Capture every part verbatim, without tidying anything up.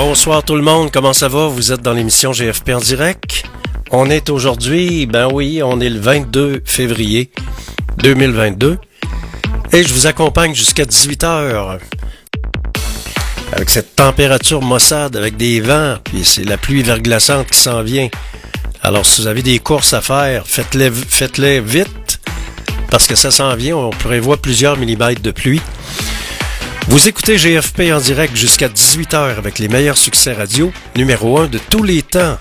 Bonsoir tout le monde, comment ça va? Vous êtes dans l'émission G F P en direct. On est aujourd'hui, ben oui, on est le vingt-deux février deux mille vingt-deux et je vous accompagne jusqu'à dix-huit heures avec cette température maussade, avec des vents, puis c'est la pluie verglaçante qui s'en vient. Alors si vous avez des courses à faire, faites-les, faites-les vite parce que ça s'en vient, on prévoit plusieurs millimètres de pluie. Vous écoutez G F P en direct jusqu'à dix-huit heures avec les meilleurs succès radio, numéro un de tous les temps.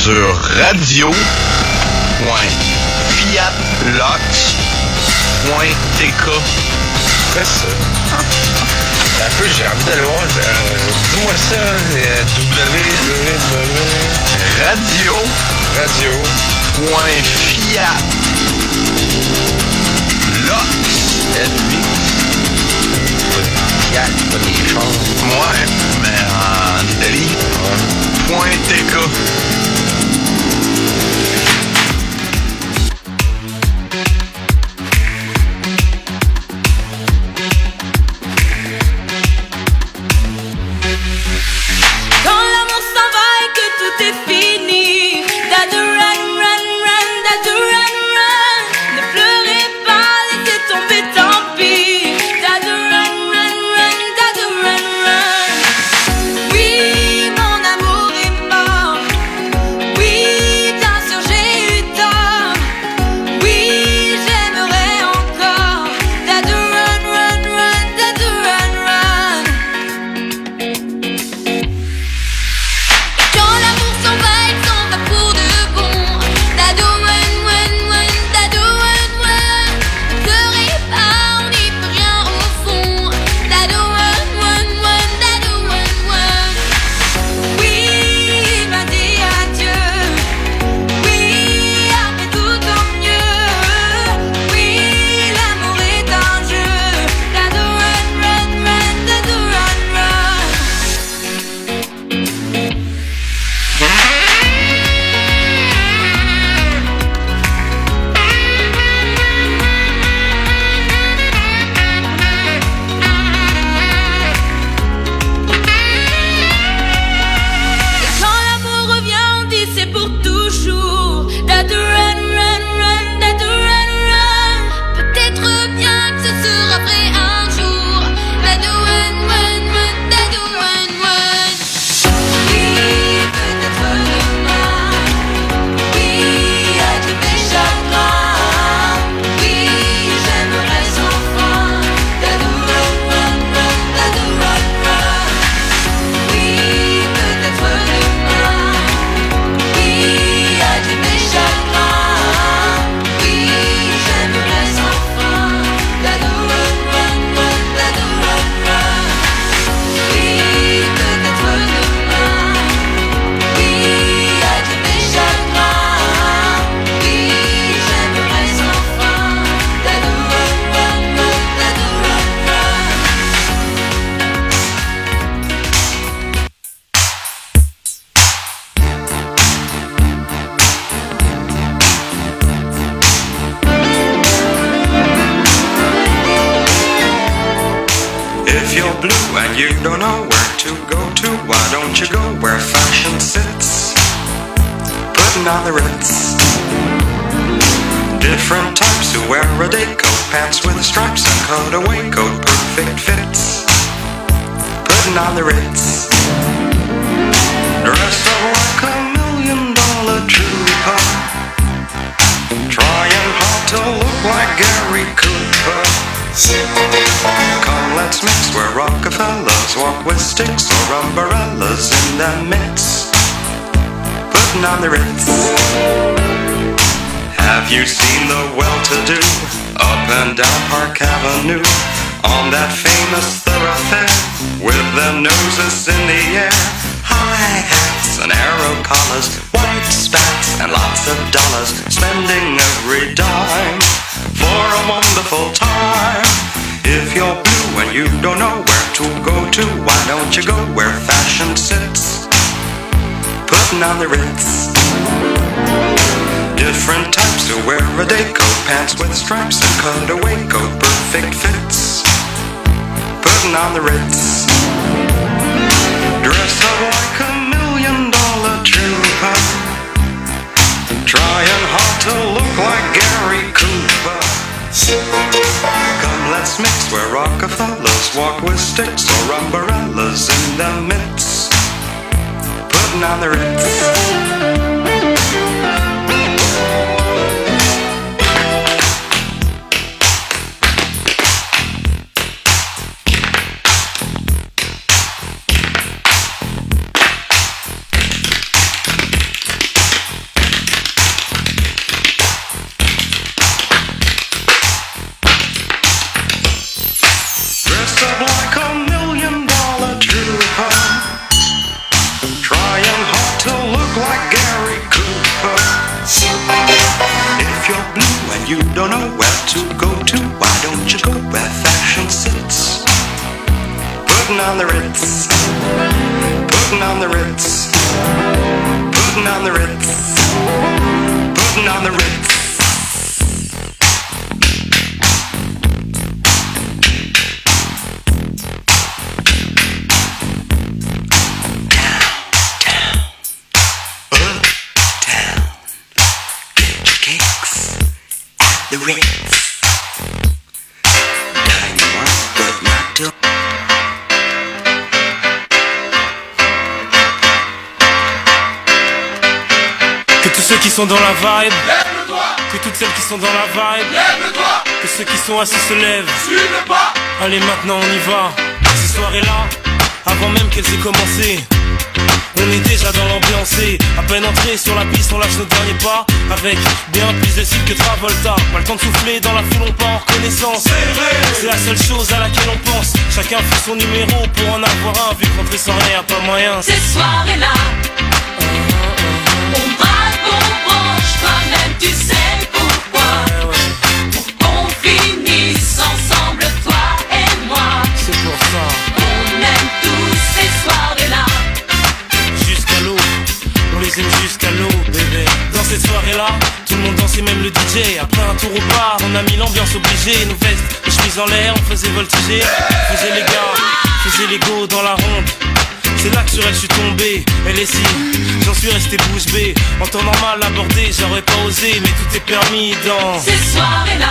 sur radio point fiat lock point t k. Quoi ça? Un peu, j'ai envie d'aller voir. Euh, Dis-moi ça. Euh, W. Radio. Radio. Point fiat. Lock. L-V. Fiat, pas des choses. Ouais, mais en Italie. Ouais. Point T K. on the Ritz, putting on the Ritz, putting on the Ritz, putting on the Ritz. The Ritz. Donne-moi votre marteau. Que tous ceux qui sont dans la vibe, lève-le-toi. Que toutes celles qui sont dans la vibe, lève-le-toi. Que ceux qui sont assis se lèvent, suis le pas. Allez maintenant on y va. Ces soirées-là, avant même qu'elles aient commencé, on est déjà dans l'ambiance et à peine entré sur la piste on lâche nos derniers pas avec bien plus de cibles que Travolta. Pas le temps de souffler dans la foule, on part en reconnaissance. C'est vrai, c'est la seule chose à laquelle on pense. Chacun fait son numéro pour en avoir un. Vu que rentrer sans rien, pas moyen. Ces soirées-là, on braque, on branche. Toi-même tu sais pourquoi. Ouais, ouais. Pour qu'on finisse ensemble, toi et moi. C'est pour ça. On aime tous ces soirées-là. Jusqu'à l'eau, on les aime jusqu'à l'eau, bébé. Dans cette soirée-là, tout le monde dansait, même le D J. Après un tour au bar, on a mis l'ambiance obligée. Nos vestes, les chemises en l'air, on faisait voltiger. On faisait les gars, faisait les go dans la ronde. C'est là que sur elle je suis tombé, elle est si, j'en suis resté bouche bée. En temps normal abordé, j'aurais pas osé, mais tout est permis dans ces soirées-là.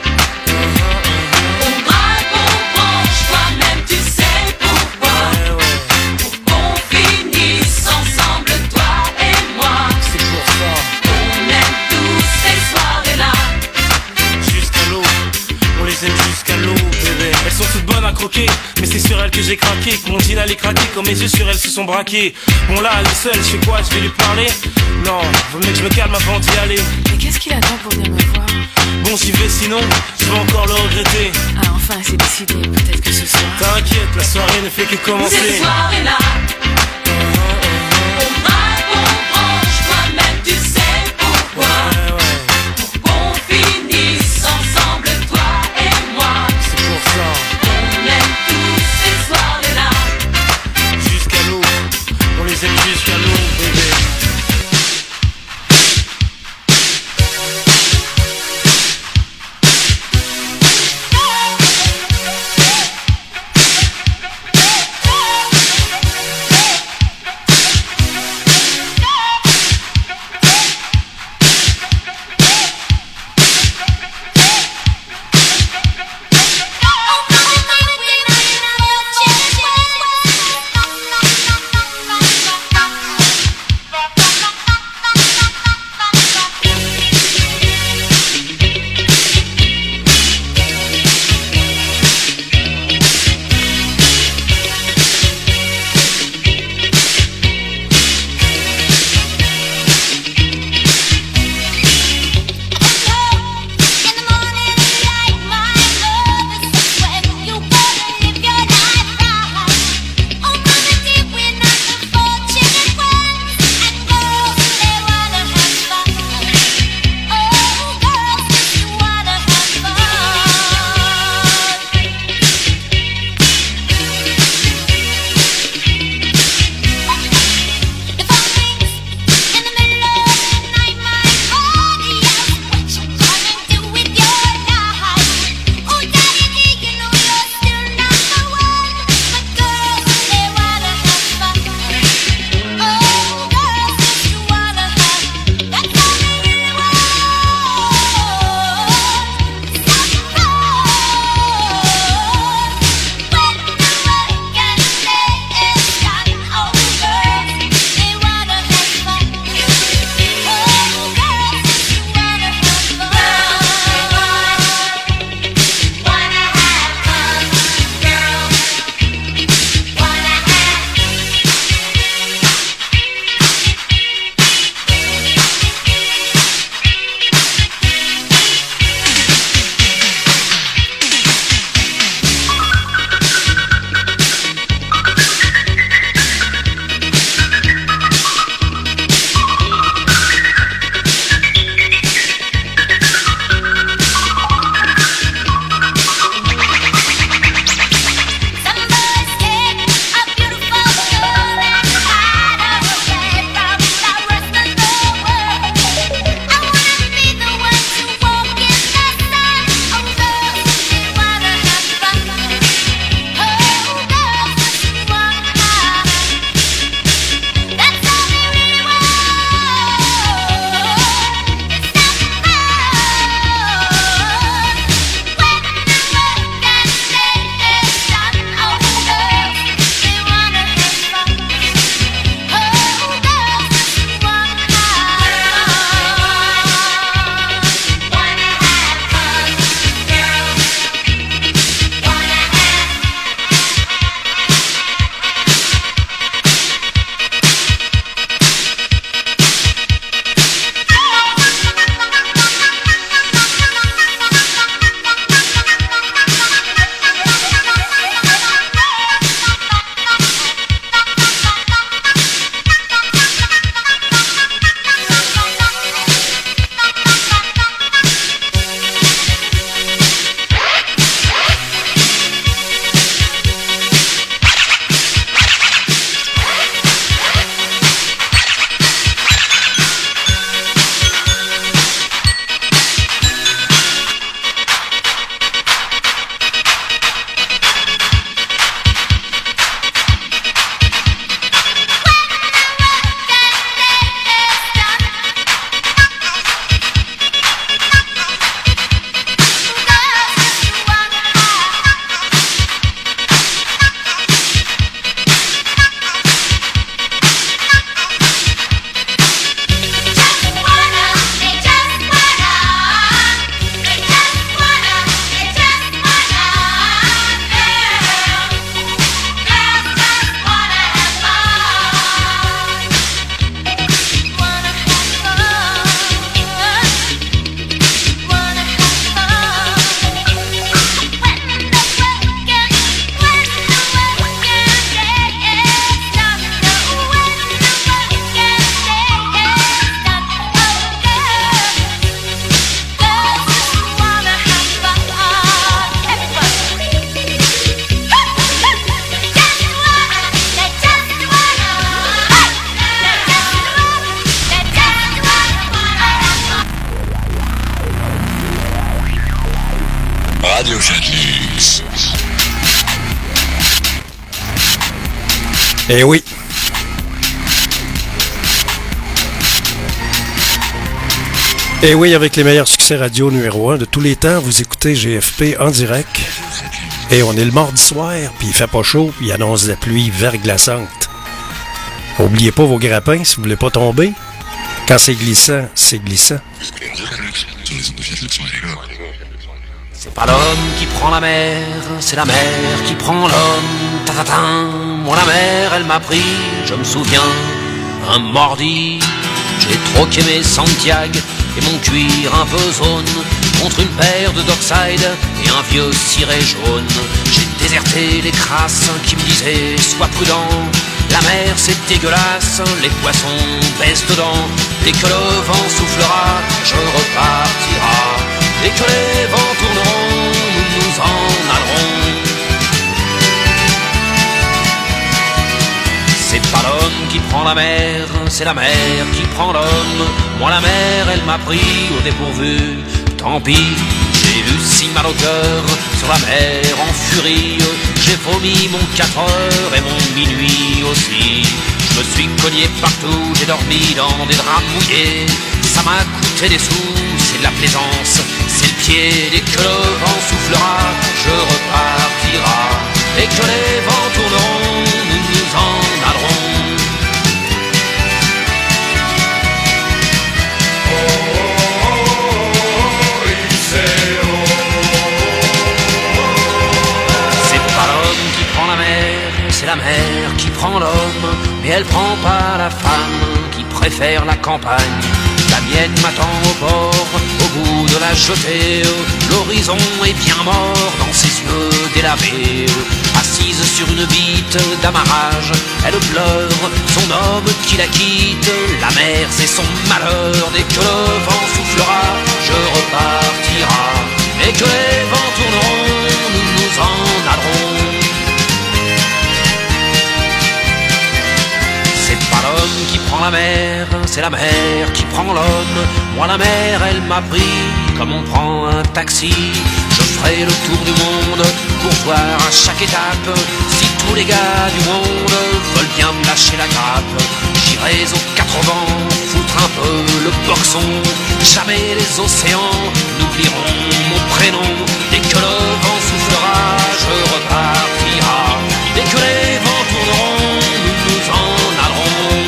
On braque, on branche, toi-même tu sais pourquoi. Ouais, ouais. Pour qu'on finisse ensemble, toi et moi. C'est pour ça. On aime tous ces soirées-là. Jusqu'à l'eau, on les aime jusqu'à l'eau, bébé. Elles sont toutes bonnes à croquer, mais c'est sur elles que j'ai craqué. Que mon jean allait craquer, quand mes yeux sur elles se sont braqués. Bon là, elle est seule, je fais quoi, je vais lui parler? Non, vaut mieux que je me calme avant d'y aller. Mais qu'est-ce qu'il attend pour venir me voir? Bon, j'y vais, sinon, je vais encore le regretter. Ah enfin, c'est décidé, peut-être que ce soir... T'inquiète, la soirée ne fait que commencer. Ces soirées-là, on braque, on branche, toi-même tu sais pourquoi. Ouais, ouais, Pour qu'on finisse ensemble, toi et moi. c'est pour ça. On aime tous ces soirées-là. Jusqu'à l'eau, on les aime jusqu'à l'eau, bébé. Eh oui. Eh oui, avec les meilleurs succès radio numéro un de tous les temps, vous écoutez G F P en direct. Et on est le mardi soir, puis il fait pas chaud, puis il annonce la pluie verglaçante. Oubliez pas vos grappins si vous voulez pas tomber. Quand c'est glissant, c'est glissant. C'est pas l'homme qui prend la mer, c'est la mer qui prend l'homme. Ta-ta-ta, moi la mer, elle m'a pris, je me souviens, un mardi. J'ai troqué mes Santiago et mon cuir un peu zone contre une paire de Dockside et un vieux ciré jaune. J'ai déserté les crasses qui me disaient sois prudent. La mer c'est dégueulasse, les poissons baissent dedans. Dès que le vent soufflera, je repartira. Dès que les vents tourneront, nous nous en allerons. C'est pas l'homme qui prend la mer, c'est la mer qui prend l'homme. Moi la mer, elle m'a pris au dépourvu. Tant pis, j'ai eu si mal au cœur sur la mer en furie. J'ai vomi mon quatre heures et mon minuit aussi. Je me suis cogné partout, j'ai dormi dans des draps mouillés. Ça m'a coûté des sous, c'est de la plaisance, c'est le pied. Dès que le vent soufflera, je repartira. Dès que les vents tourneront, nous nous en allerons. C'est la mer qui prend l'homme, mais elle prend pas la femme qui préfère la campagne. La mienne m'attend au port, au bout de la jetée. L'horizon est bien mort dans ses yeux délavés. Assise sur une bite d'amarrage, elle pleure son homme qui la quitte. La mer c'est son malheur, dès que le vent soufflera, je repartira. Dès que les vents tourneront, nous nous en allerons. C'est pas l'homme qui prend la mer, c'est la mer qui prend l'homme. Moi la mer, elle m'a pris comme on prend un taxi. Je ferai le tour du monde pour voir à chaque étape si tous les gars du monde veulent bien me lâcher la grappe. J'irai aux quatre vents foutre un peu le boxon. Jamais les océans n'oublieront mon prénom. Dès que le vent soufflera, je repartira. Dès que les vents tourneront, nous nous en allerons.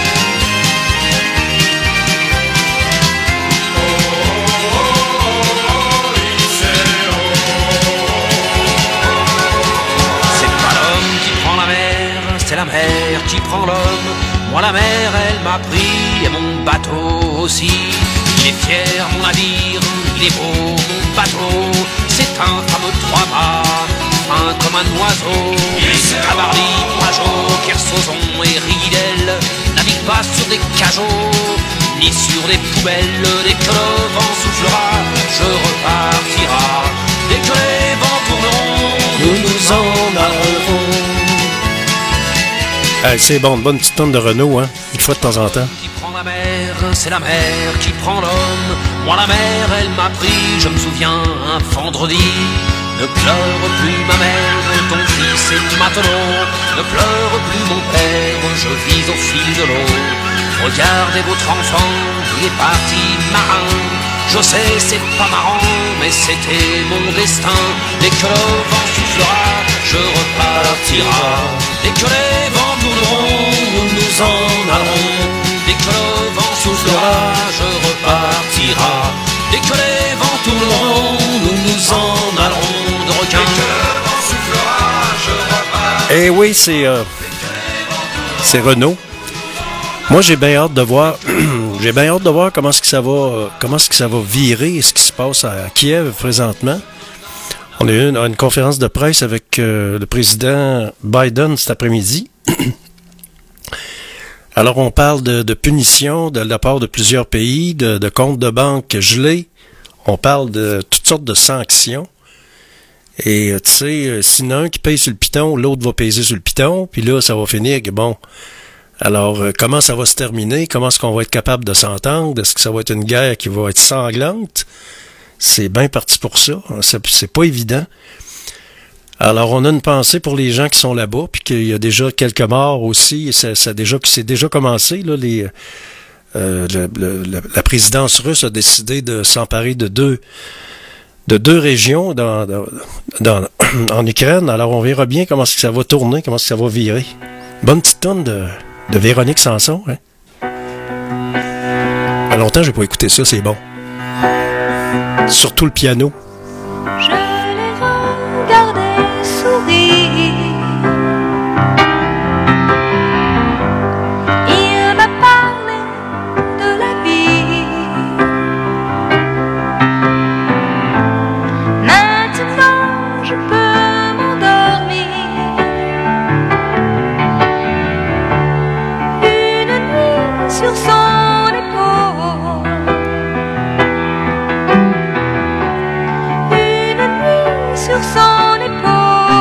C'est pas l'homme qui prend la mer, c'est la mer qui prend l'homme. Moi la mer, elle m'a pris et mon bateau aussi. Il est fier mon navire, il est beau mon bateau. C'est un fameux trois-mâts, fin comme un oiseau. Cabarly, Pajot, Kersozon et Ridel naviguent pas sur des cajots, ni sur des poubelles. Dès que le vent soufflera, je repartira. Dès que les vents tourneront, nous nous en allerons. Hey, c'est bon, une bonne petite tonne de Renault, hein, une fois de temps en temps. Qui prend la mer, c'est la mer qui prend l'homme. Moi la mer, elle m'a pris, je me souviens, un vendredi. Ne pleure plus ma mère, ton fils est matelot. Ne pleure plus mon père, je vis au fil de l'eau. Regardez votre enfant, il est parti marin. Je sais c'est pas marrant, mais c'était mon destin. Dès que le vent soufflera, je repartira. Dès que les vents tourneront, nous nous en allerons. Dès que le vent soufflera, je repartira. Dès que les vents tourneront, nous nous en allerons de requin. Dès que le vent soufflera, je repartira. Eh oui, c'est euh, c'est Renault. Moi, j'ai bien hâte de voir, j'ai bien hâte de voir comment est-ce que ça va, euh, comment est-ce que ça va virer, ce qui se passe à Kiev présentement. On a eu une, une conférence de presse avec euh, le président Biden cet après-midi. Alors, on parle de, de punitions de la part de plusieurs pays, de, de comptes de banque gelés. On parle de toutes sortes de sanctions. Et tu sais, s'il y en a un qui paye sur le piton, l'autre va peser sur le piton. Puis là, ça va finir que bon... Alors, euh, comment ça va se terminer? Comment est-ce qu'on va être capable de s'entendre? Est-ce que ça va être une guerre qui va être sanglante? c'est bien parti pour ça. C'est, c'est pas évident. Alors, on a une pensée pour les gens qui sont là-bas, puis qu'il y a déjà quelques morts aussi. Ça, ça déjà, c'est déjà commencé, là, les... Euh, le, le, la présidence russe a décidé de s'emparer de deux de deux régions dans, dans, dans, en Ukraine. Alors on verra bien comment ça va tourner, comment ça va virer. Bonne petite tonne de, de Véronique Sanson. Hein? Il y a longtemps que j'ai pas écouté ça, c'est bon. Surtout le piano. Je l'ai regardé sourire. Il m'a parlé de la vie. Maintenant je peux m'endormir. Une nuit sur son épaule. Une nuit sur son épaule.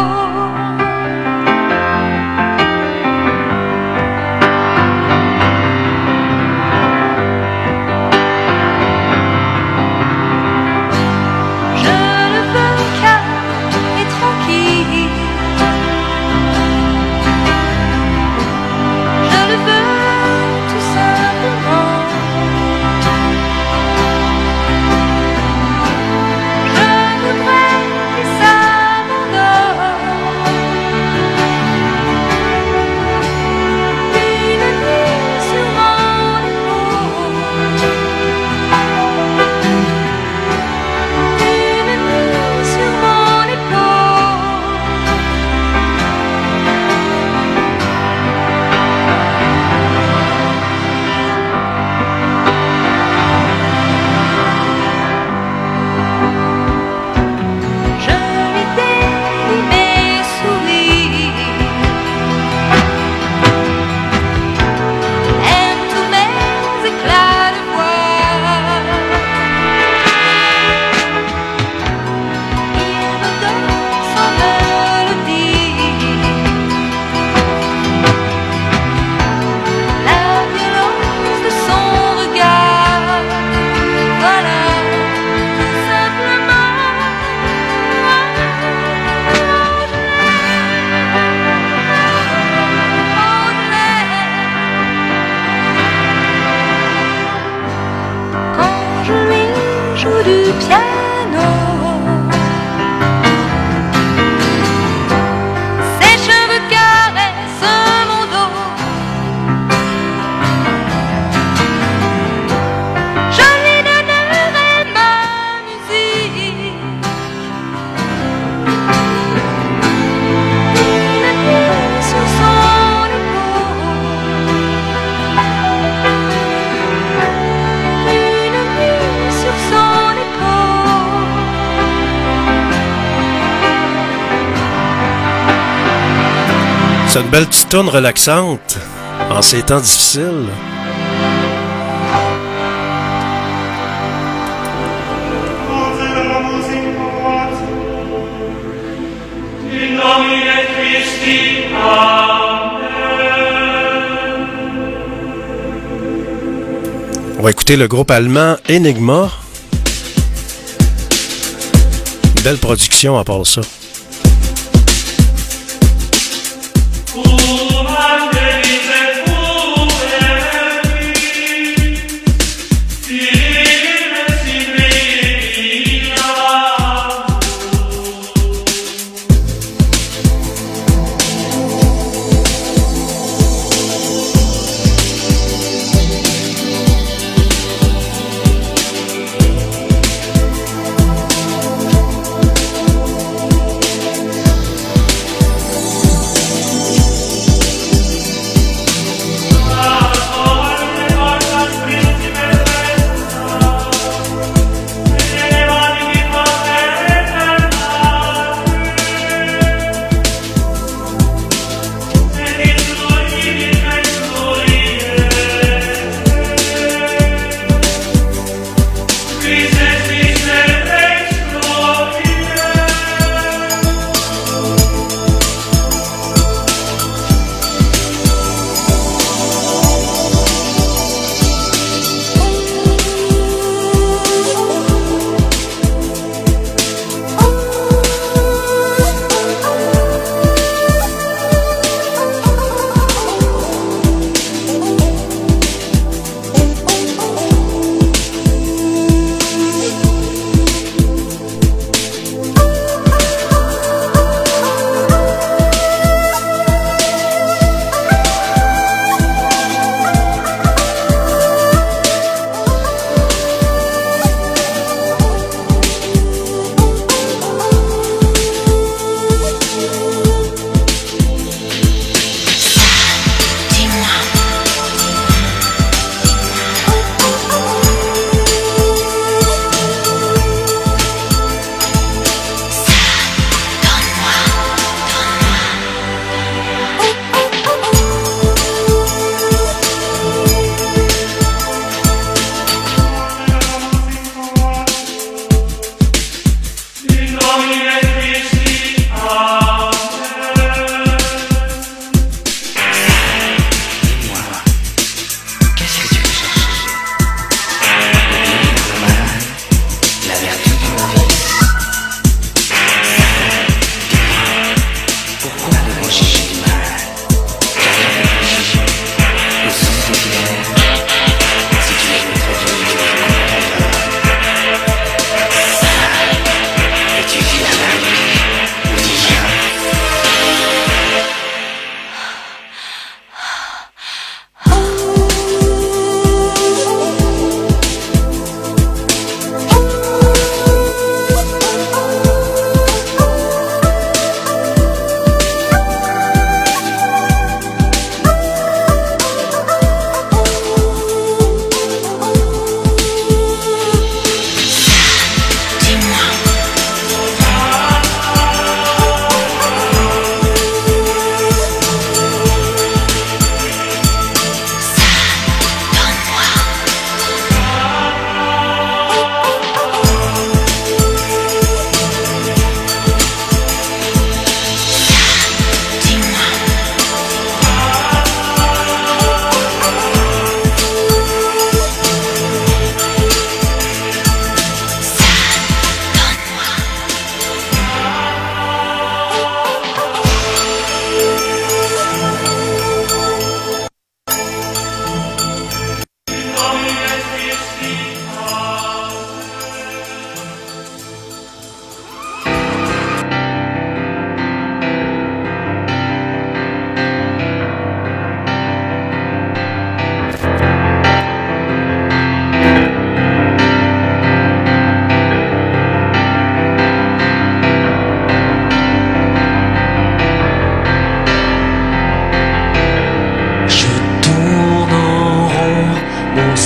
Je le veux calme et tranquille. Je le veux tout simplement. Je voudrais qu'il s'abandonne. Une nuit sur mon épaule. Une nuit sur mon épaule. Je lui dédie mes sourires. Aime tous mes éclats de voix. Il me donne sans mélodie. La violence de son regard. Voilà, tout simplement. Quand je lui joue du piano, ses cheveux caressent mon dos. Je lui donnerai ma musique. Une nuit sur son épaule. Une nuit sur son épaule. C'est une belle petite tonne relaxante en ces temps difficiles. On va écouter le groupe allemand Enigma. Belle production à part ça.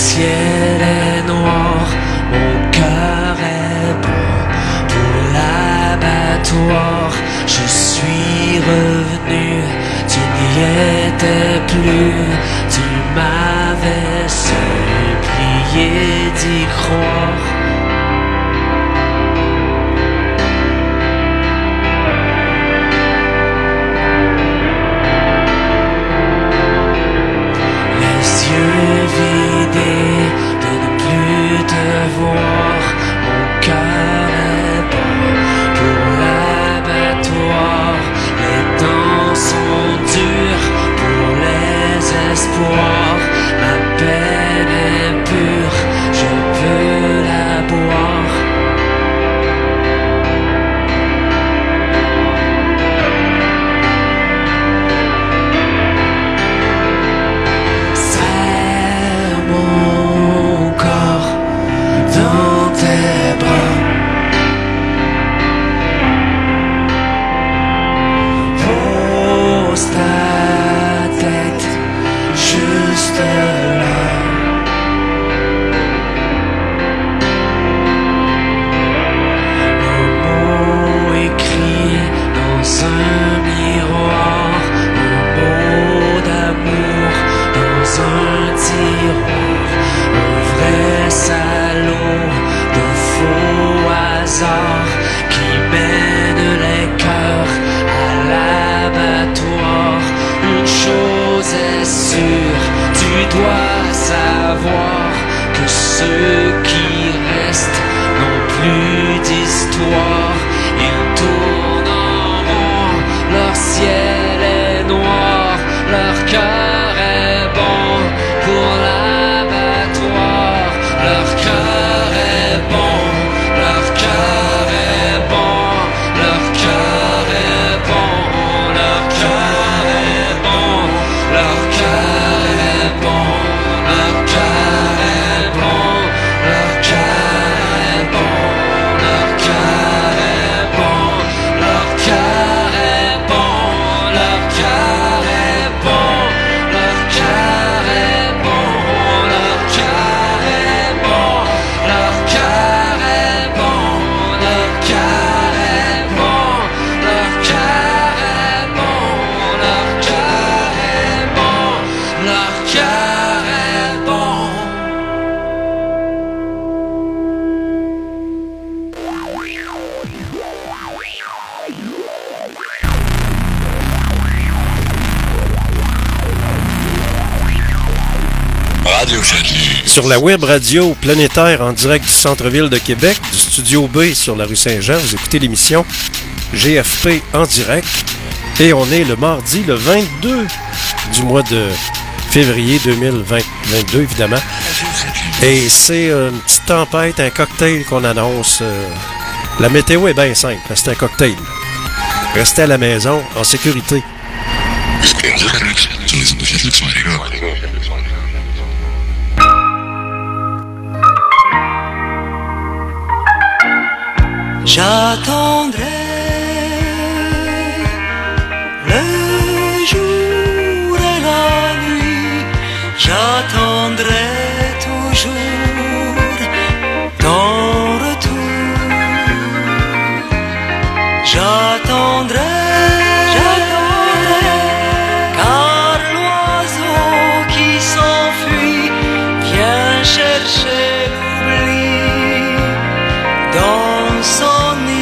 ciel est noir, mon cœur est bon. Pour l'abattoir, je suis revenu. Tu n'y étais plus, tu m'avais supplié d'y croire. Vidé de ne plus te voir, mon cœur est bon pour l'abattoir. Les temps sont durs pour les espoirs. Ma peine est pure, je peux la boire. Qui mène les cœurs à l'abattoir. Une chose est sûre, tu dois savoir que ceux qui restent n'ont plus d'histoire. Ils tournent en rond, leur ciel est noir, leur cœur est bon pour l'abattoir. Leur cœur est bon, leur cœur est bon, leur cœur est bon, leur cœur est bon, leur cœur est bon, leur cœur est bon, leur cœur est bon, leur cœur est bon, leur cœur est bon, leur cœur est bon, leur cœur est bon, leur cœur est bon, leur cœur est bon, leur cœur est bon, leur cœur est bon, leur cœur est bon, leur cœur est bon. Radio Chanu. Sur la web radio planétaire en direct du centre-ville de Québec, du studio B sur la rue Saint-Jean, vous écoutez l'émission G F P en direct. Et on est le mardi, le vingt-deux du mois de février deux mille vingt-deux, évidemment. Et c'est une petite tempête, un cocktail qu'on annonce. La météo est bien simple, c'est un cocktail. Restez à la maison, en sécurité. J'attendrai le jour et la nuit, j'attendrai toujours ton retour. J'attendrai, j'attendrai, car l'oiseau qui s'enfuit vient chercher l'oubli dans son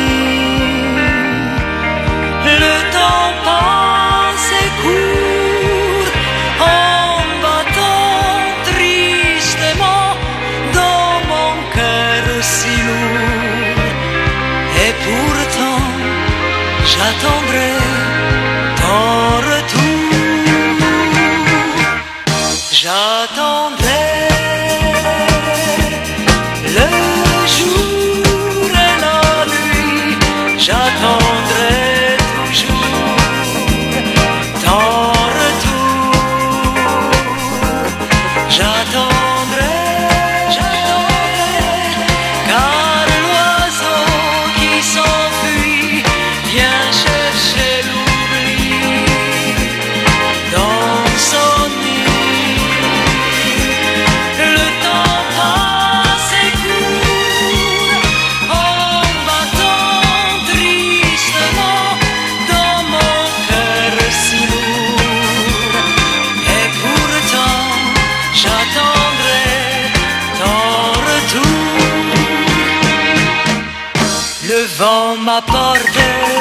j'attendrai ton retour. J'attendrai le jour et la nuit, j'attendrai toujours ton retour. J'attendrai, j'attendrai, car l'oiseau qui s'enfuit vient chercher l'oubli dans son nid. devant ma porte,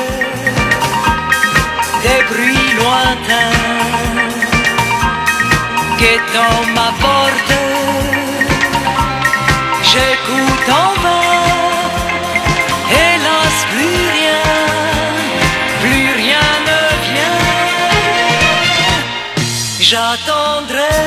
des bruits lointains guettant ma porte. J'écoute en vain, hélas plus rien, plus rien ne vient. J'attendrai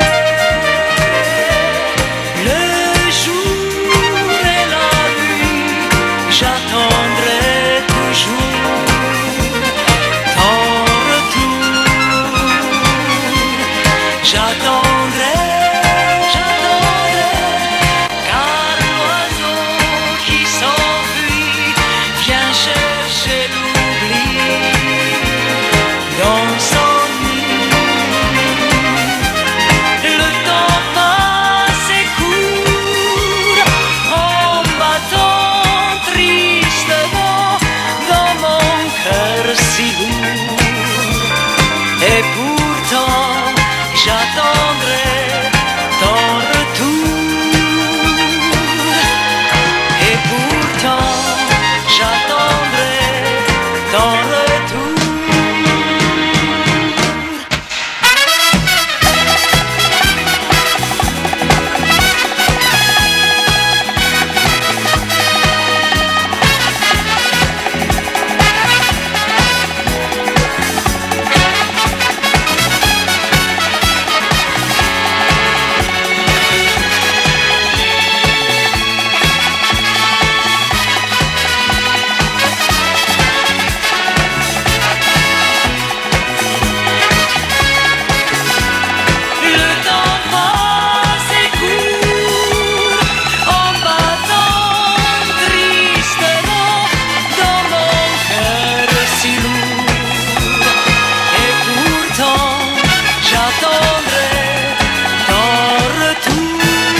le jour et la nuit, j'attendrai toujours ton retour. J'attendrai, j'attendrai, car l'oiseau qui s'enfuit vient chercher l'oubli dans son nid. Le temps passe et court en battant tristement dans mon cœur si lourd. Et pourtant j'attendrai ton retour. Et pourtant j'attendrai ton retour. Le temps passe et court en battant tristement dans mon cœur si lourd. Et pourtant j'attendrai ton retour.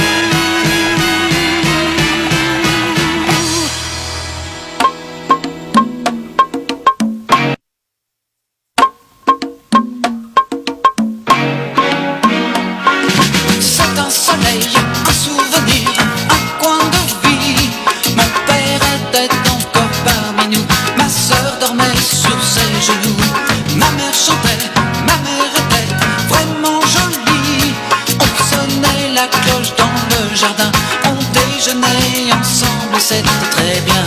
C'est un soleil, un souvenir, un coin de vie. Mon père était encore parmi nous. Ma sœur dormait sur ses genoux. Ma mère chantait, ma mère était vraiment jolie. On sonnait la cloche dans le jardin. On déjeunait ensemble, c'était très bien.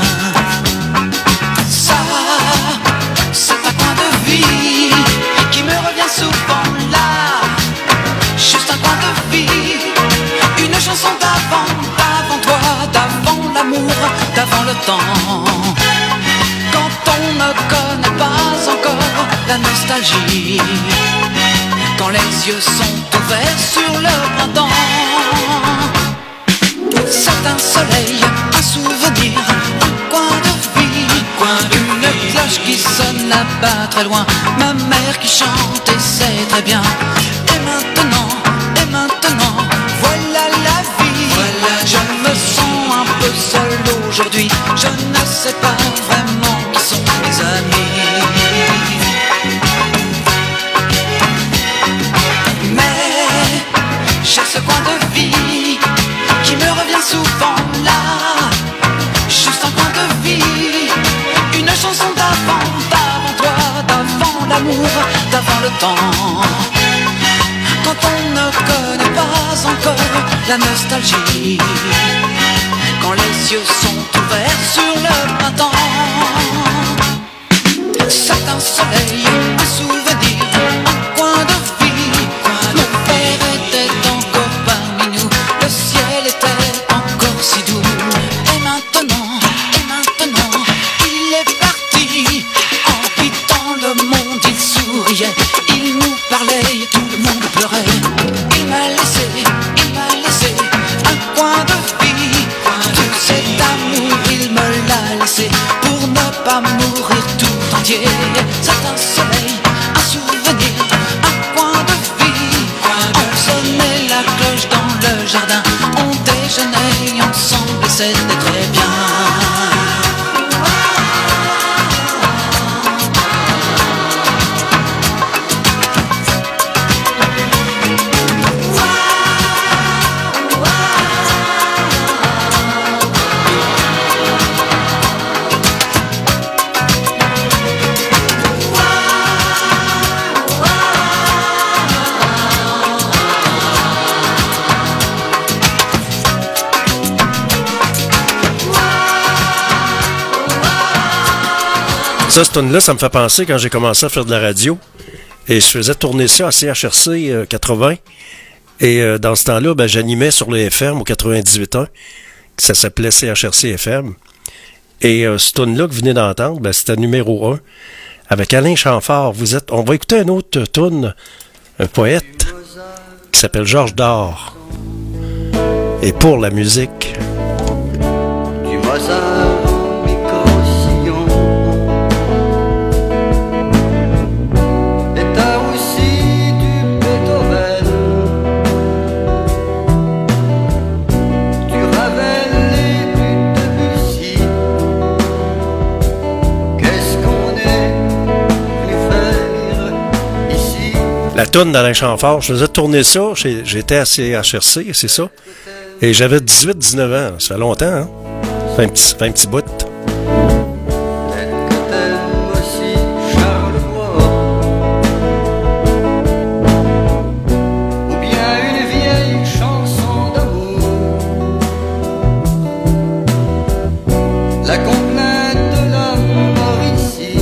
Ça, c'est un coin de vie qui me revient souvent là. Juste un coin de vie, une chanson d'avant, d'avant toi, d'avant l'amour, d'avant le temps. Quand on ne connaît pas encore la nostalgie, quand les yeux sont ouverts sur le printemps. C'est un soleil, un souvenir, un coin de vie, une cloche qui sonne là-bas très loin, ma mère qui chante et c'est très bien. Et maintenant, et maintenant, voilà la vie. Je me sens un peu seul aujourd'hui, je ne sais pas vraiment qui sont mes amis. Mais j'ai ce coin de vie qui me revient souvent là. Juste un coin de vie, une chanson d'avant, d'avant toi, d'avant l'amour, d'avant le temps. Quand on ne connaît pas encore la nostalgie, quand les yeux sont ouverts sur le printemps. C'est un soleil, un souvenir, un coin de vie. Mon père était encore parmi nous, le ciel était encore si doux. Et maintenant, et maintenant, il est parti. En quittant le monde, il souriait, il nous parlait et tout le monde pleurait. Il m'a laissé, il m'a laissé un coin de vie. Tout cet amour, il me l'a laissé pour ne pas mourir tout entier. C'est un soleil, un souvenir, un coin de vie. On sonnait la cloche dans le jardin, on déjeunait ensemble et c'était très bien. Ça, cette tune-là, ça me fait penser quand j'ai commencé à faire de la radio. Et je faisais tourner ça à C H R C euh, quatre-vingts. Et euh, dans ce temps-là, ben, j'animais sur le F M au quatre-vingt-dix-huit ans. Ça s'appelait C H R C F M. Et euh, ce tune-là que vous venez d'entendre, ben, c'était numéro un. Avec Alain Chamfort. Vous êtes. On va écouter un autre tune, un poète, qui s'appelle Georges Dor. Et pour la musique. Du Mozart au micro-sillon. Et t'as aussi du Beethoven, du Ravel et du Debussy. Qu'est-ce qu'on est venu faire ici? La toune d'Alain Chamfort, je faisais tourner ça. J'étais à C H R C, c'est ça. Et j'avais dix-huit dix-neuf ans. Ça fait longtemps, hein? Ça fait un petit, ça fait un petit bout. Peut-être que t'aimes aussi Charlevoix, ou bien une vieille chanson d'amour, la complainte de la Mauricie.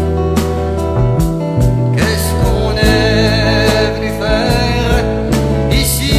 Qu'est-ce qu'on est venu faire ici?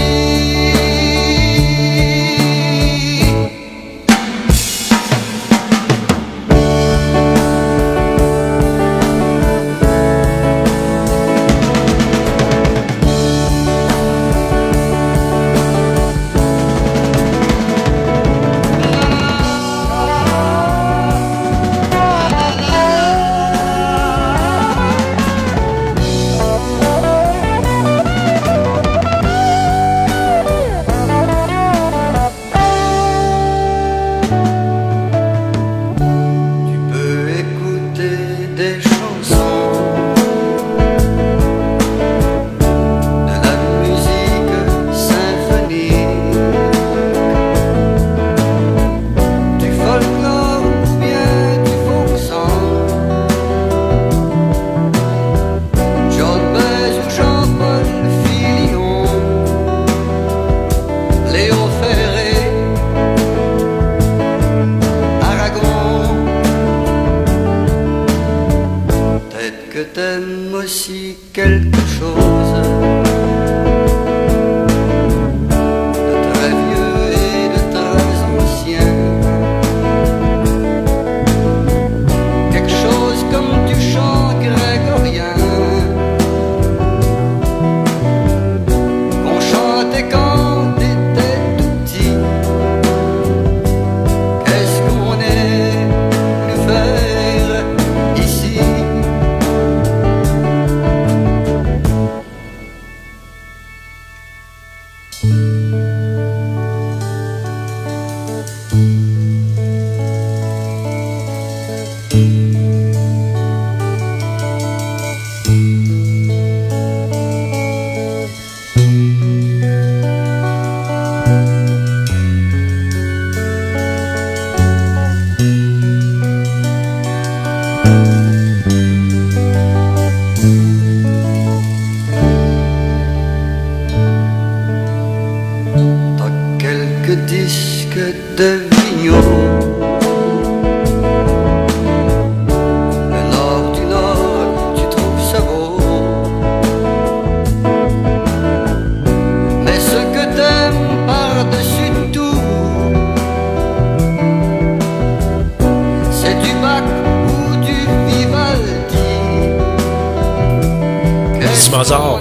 Mozart.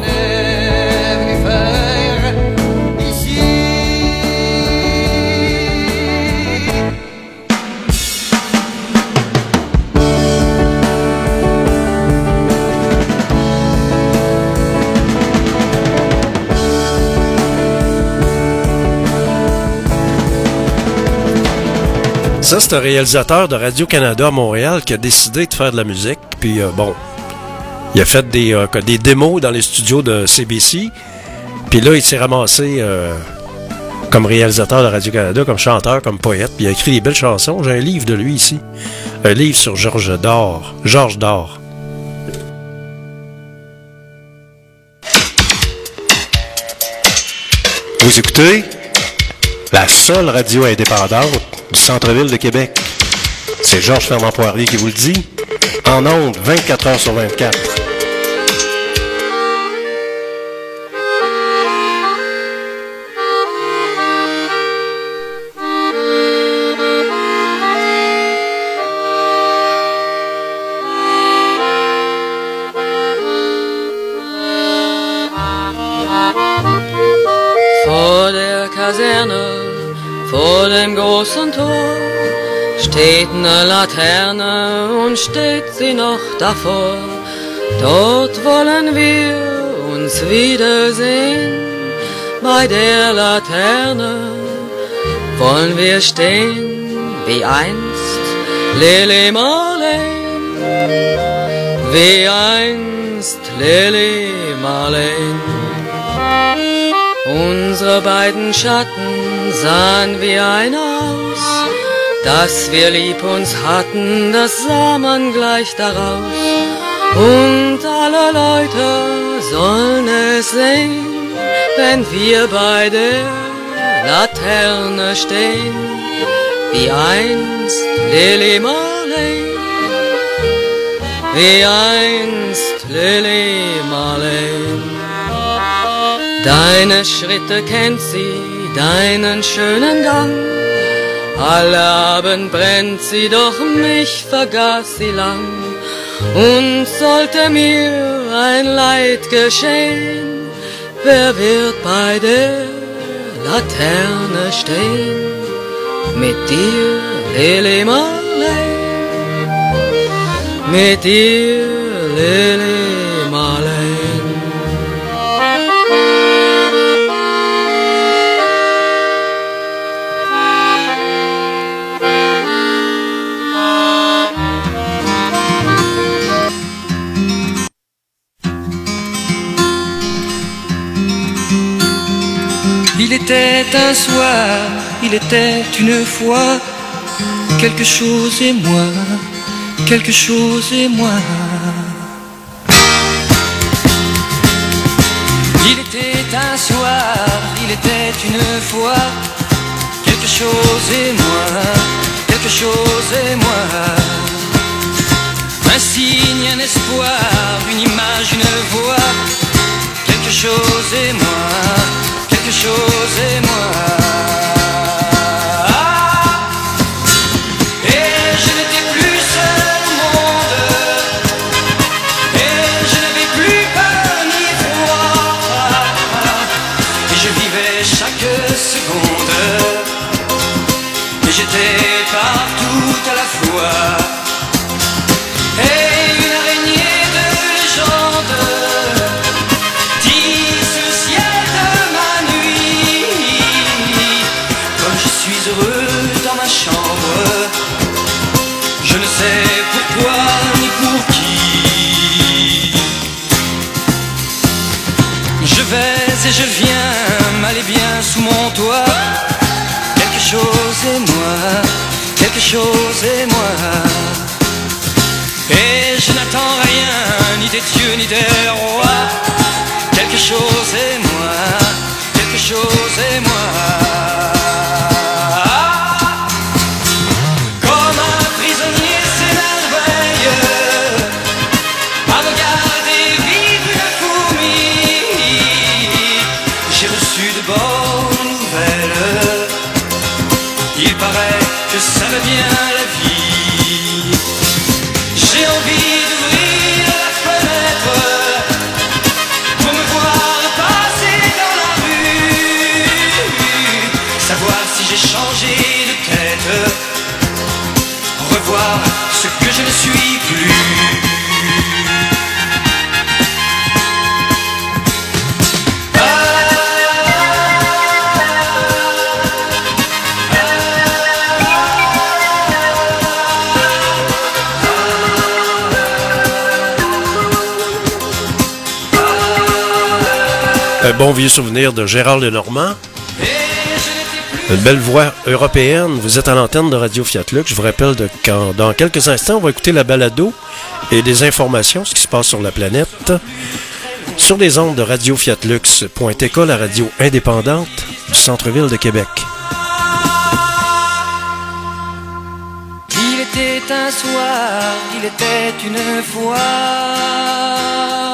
Ça, c'est un réalisateur de Radio-Canada à Montréal qui a décidé de faire de la musique. Puis, euh, bon, il a fait des, euh, des démos dans les studios de C B C. Puis là, il s'est ramassé euh, comme réalisateur de Radio-Canada, comme chanteur, comme poète. Puis il a écrit des belles chansons. J'ai un livre de lui ici. Un livre sur Georges Dor. Georges Dor. Vous écoutez la seule radio indépendante du centre-ville de Québec. C'est Georges Fernand Poirier qui vous le dit. En ondes, vingt-quatre heures sur vingt-quatre. Vor der Kaserne, vor dem großen Tor, steht eine Laterne und steht sie noch davor. Dort wollen wir uns wiedersehen, bei der Laterne wollen wir stehen, wie einst Lili Marleen, wie einst Lili Marleen. Unsere beiden Schatten sahen wie ein aus, dass wir lieb uns hatten, das sah man gleich daraus. Und alle Leute sollen es sehen, wenn wir bei der Laterne stehen, wie einst Lili Marleen, wie einst Lili Marleen. Deine Schritte kennt sie, deinen schönen Gang. Alle Abend brennt sie, doch mich vergaß sie lang. Und sollte mir ein Leid geschehen, wer wird bei der Laterne stehen? Mit dir, Lili Marleen, mit dir, Lili Marleen. Il était un soir, il était une fois, quelque chose et moi, quelque chose et moi. Il était un soir, il était une fois, quelque chose et moi, quelque chose et moi. Un signe, un espoir, une image, une voix, quelque chose et moi, quelque chose et moi. Et je n'étais plus seul au monde, et je n'avais plus peur ni froid, et je vivais chaque seconde, et j'étais partout à la fois. Et une araignée de légende tisse le ciel de ma nuit. Comme je suis heureux dans ma chambre, je ne sais pourquoi ni pour qui. Je vais et je viens, mal et bien sous mon toit. Quelque chose et moi, quelque chose et moi. Et je n'attends rien, ni des dieux, ni des rois. Quelque chose et moi, quelque chose et moi. Comme un prisonnier s'émerveille à regarder vivre une fourmi. J'ai reçu de bonnes nouvelles. Il paraît que ça va bien la vie. J'ai envie d'ouvrir la fenêtre pour me voir passer dans la rue, savoir si j'ai changé de tête, revoir ce que je ne suis plus. Un bon vieux souvenir de Gérard Lenormand. Une belle voix européenne. Vous êtes à l'antenne de Radio Fiat Lux. Je vous rappelle que dans quelques instants, on va écouter la balado et des informations, ce qui se passe sur la planète, sur les ondes de Radio Fiat Lux point T K, la radio indépendante du centre-ville de Québec. Il était était un soir, il était une fois.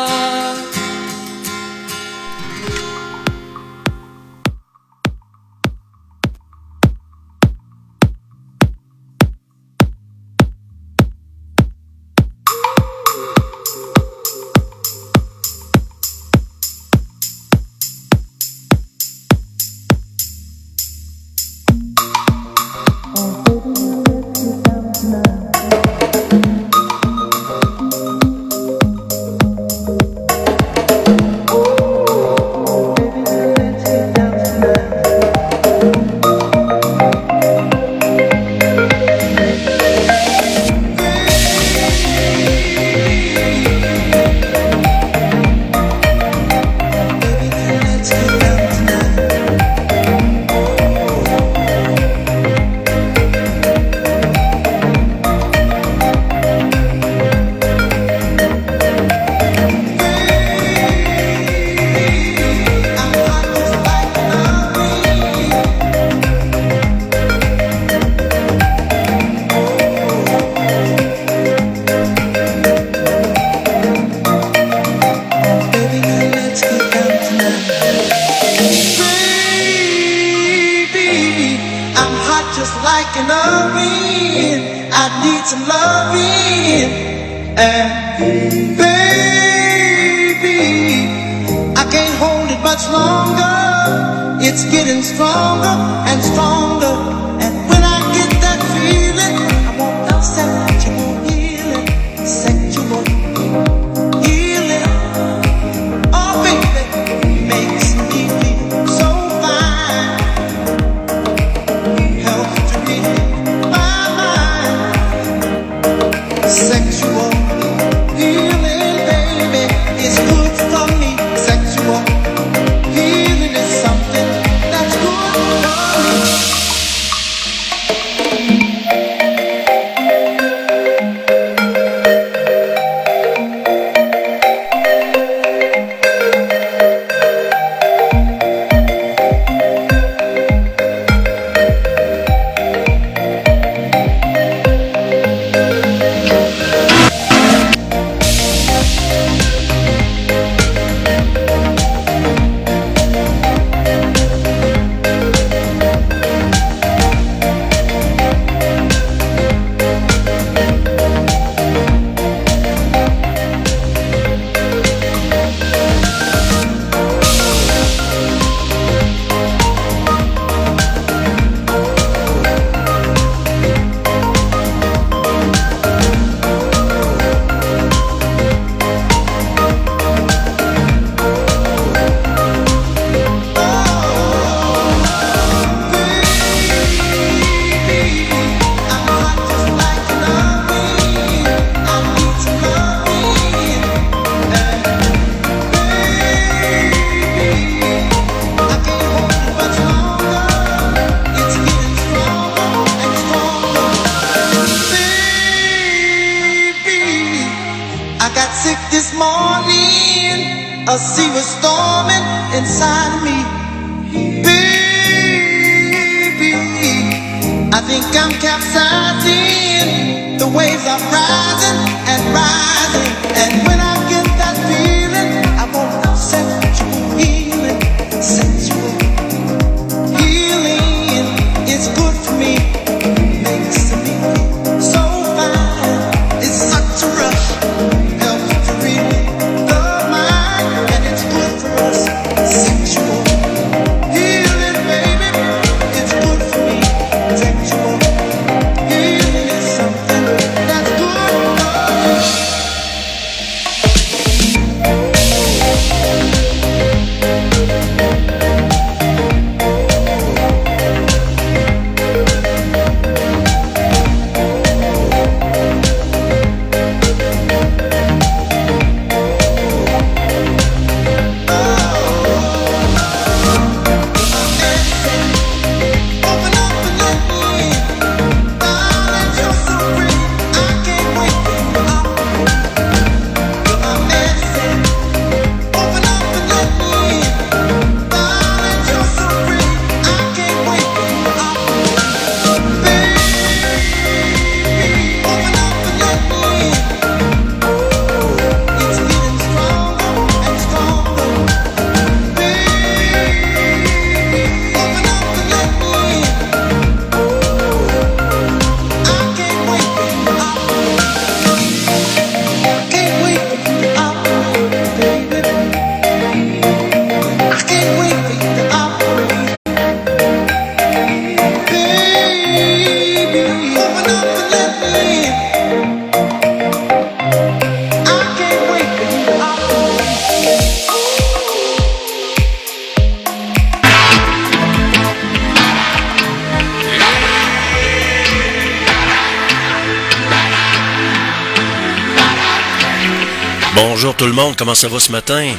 Bonjour tout le monde, comment ça va ce matin?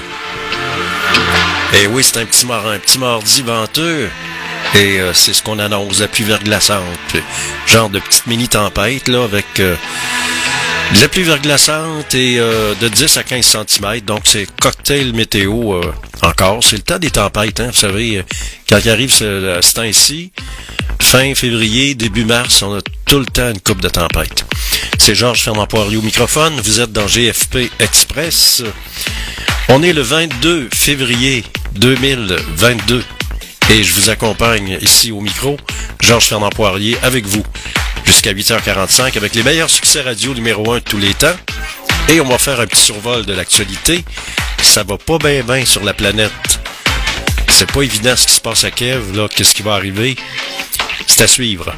Eh oui, c'est un petit, mar- un petit mardi venteux. Et euh, c'est ce qu'on annonce, la pluie verglaçante. Genre de petite mini-tempête, là, avec euh, de la pluie verglaçante et euh, de dix à quinze centimètres. Donc, c'est cocktail météo euh, encore. C'est le temps des tempêtes, hein. Vous savez, quand il arrive ce, ce temps-ci, fin février, début mars, on a tout le temps une coupe de tempête. C'est Georges Fernand Poirier au microphone. Vous êtes dans G F P Express. On est le vingt-deux février deux mille vingt-deux. Et je vous accompagne ici au micro, Georges Fernand Poirier, avec vous, jusqu'à huit heures quarante-cinq, avec les meilleurs succès radio numéro un de tous les temps. Et on va faire un petit survol de l'actualité. Ça va pas bien bien sur la planète. C'est pas évident ce qui se passe à Kiev, là, qu'est-ce qui va arriver. C'est à suivre.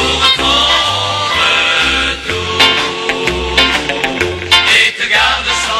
Garde son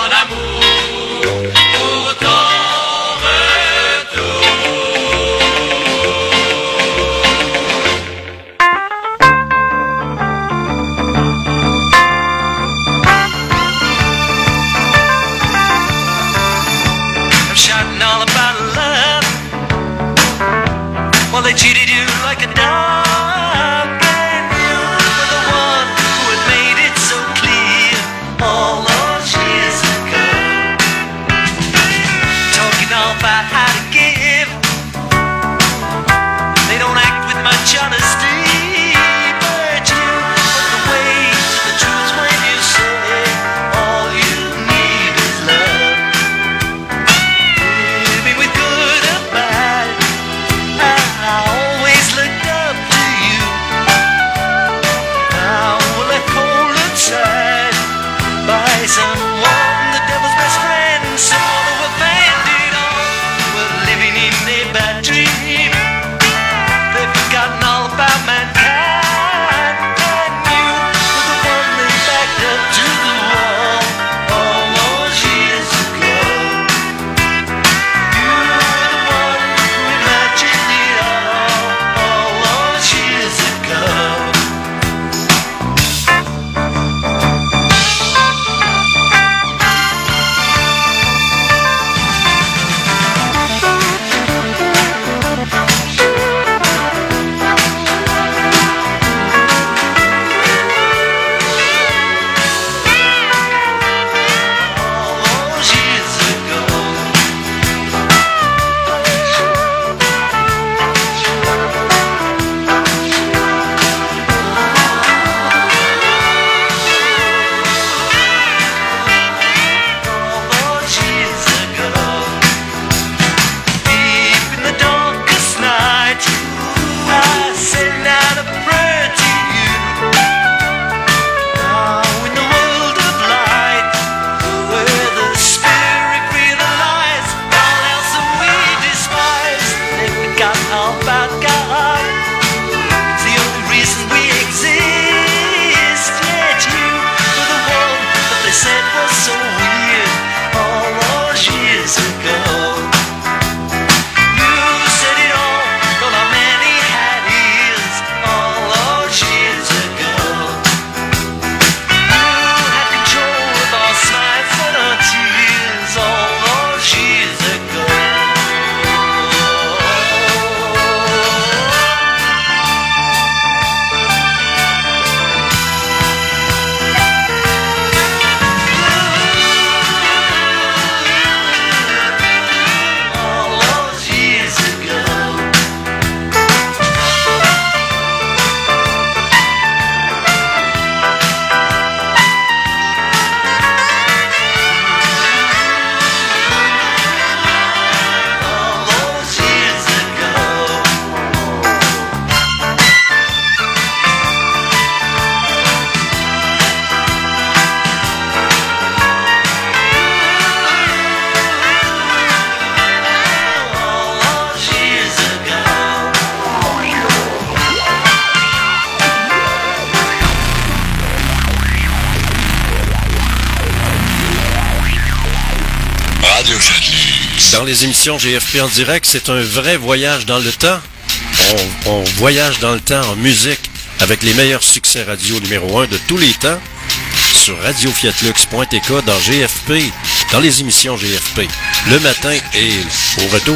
Dans les émissions G F P en direct, c'est un vrai voyage dans le temps. On, on voyage dans le temps en musique avec les meilleurs succès radio numéro un de tous les temps sur radio fiat lux point t k dans G F P, dans les émissions G F P, le matin et au retour.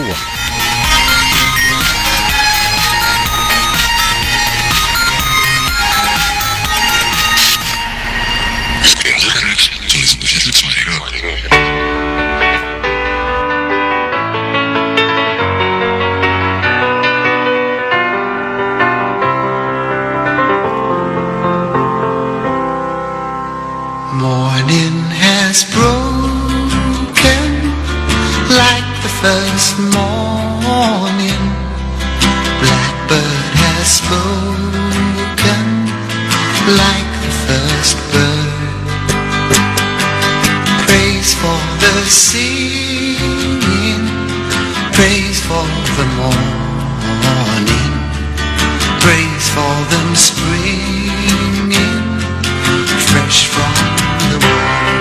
Morning has broken like the first morning. Blackbird has spoken like the first bird. Praise for the singing, praise for the morning, praise for them springing fresh from the world.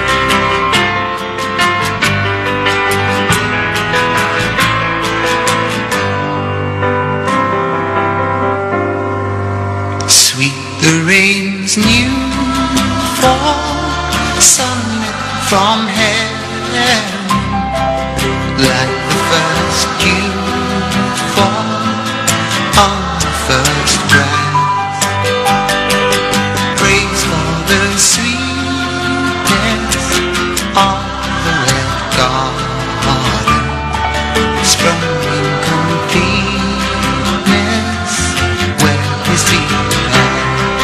Sweet the rain's new fall, sunlit from heaven, like the first dew fall on the first grass. Praise for the sweetness of the red garden, sprung in completeness where his feet pass.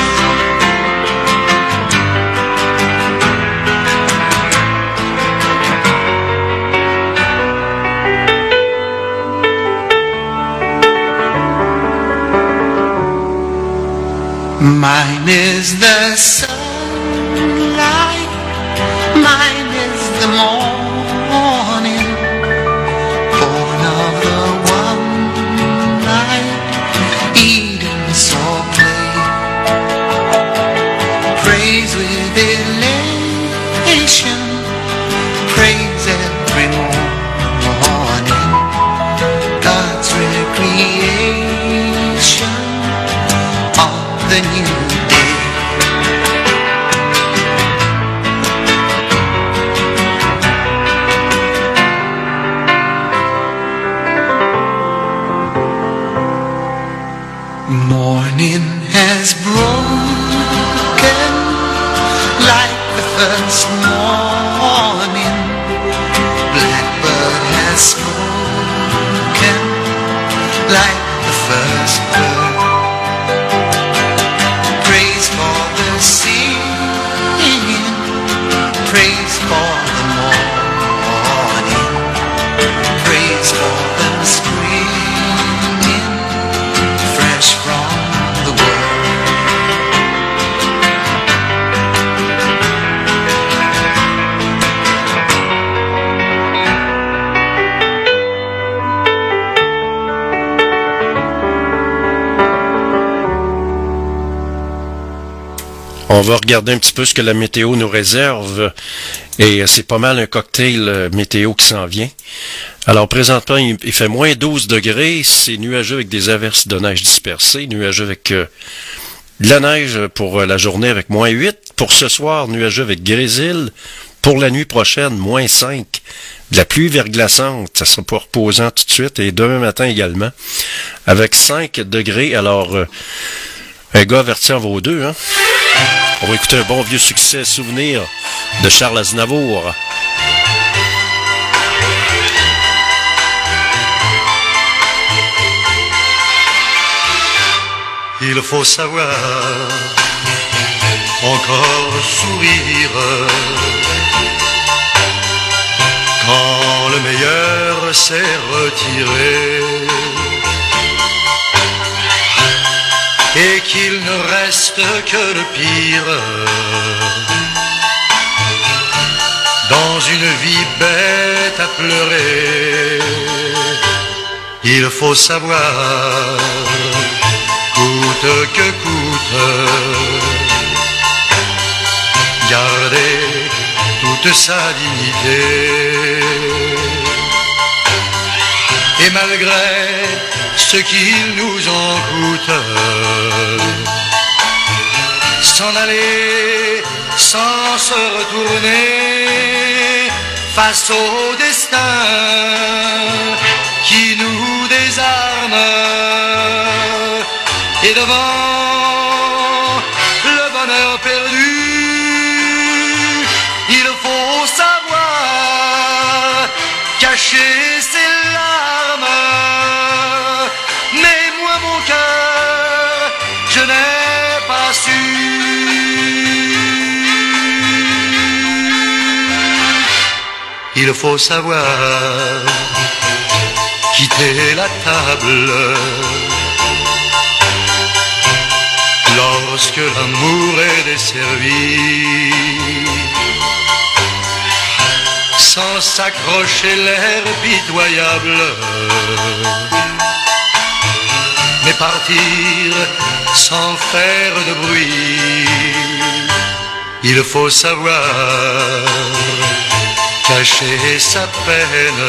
Mine is the sunlight, mine is the morning, born of the one night Eden saw play. Praise with elation, praise every morning, God's recreation of the new day. Morning has broken like the first morning. Blackbird has spoken like the first bird. Praise for the singing, praise for the morning, praise for them springing fresh from the world. On va regarder un petit peu ce que la météo nous réserve. Et c'est pas mal un cocktail météo qui s'en vient. Alors présentement, il fait moins douze degrés. C'est nuageux avec des averses de neige dispersées. Nuageux avec euh, de la neige pour la journée avec moins huit. Pour ce soir, nuageux avec grésil. Pour la nuit prochaine, moins cinq. De la pluie verglaçante. Ça sera pas reposant tout de suite. Et demain matin également. Avec cinq degrés. Alors, euh, un gars averti en vaut deux, hein? On va écouter un bon vieux succès souvenir de Charles Aznavour. Il faut savoir encore sourire quand le meilleur s'est retiré et qu'il ne reste que le pire dans une vie bête à pleurer. Il faut savoir, coûte que coûte, garder toute sa dignité. et malgré ce qu'il nous en coûte, s'en aller sans se retourner face au destin qui nous désarme, et devant le bonheur perdu, il faut savoir cacher ses larmes. Mais moi mon cœur, je n'ai pas su. Il faut savoir quitter la table lorsque l'amour est desservi, sans s'accrocher l'air pitoyable, mais partir sans faire de bruit. Il faut savoir cacher sa peine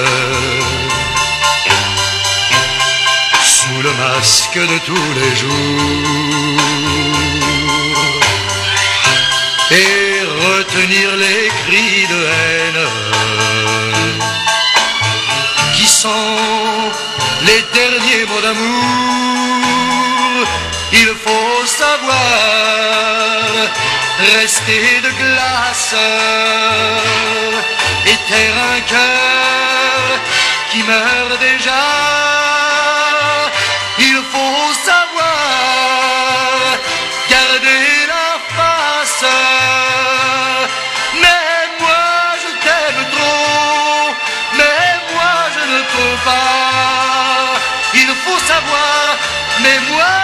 sous le masque de tous les jours et retenir les cris de haine qui sont les derniers mots d'amour. Il faut savoir rester de glace et taire un cœur qui meurt déjà. Il faut savoir garder la face. Mais moi je t'aime trop, mais moi je ne peux pas. Il faut savoir, mais moi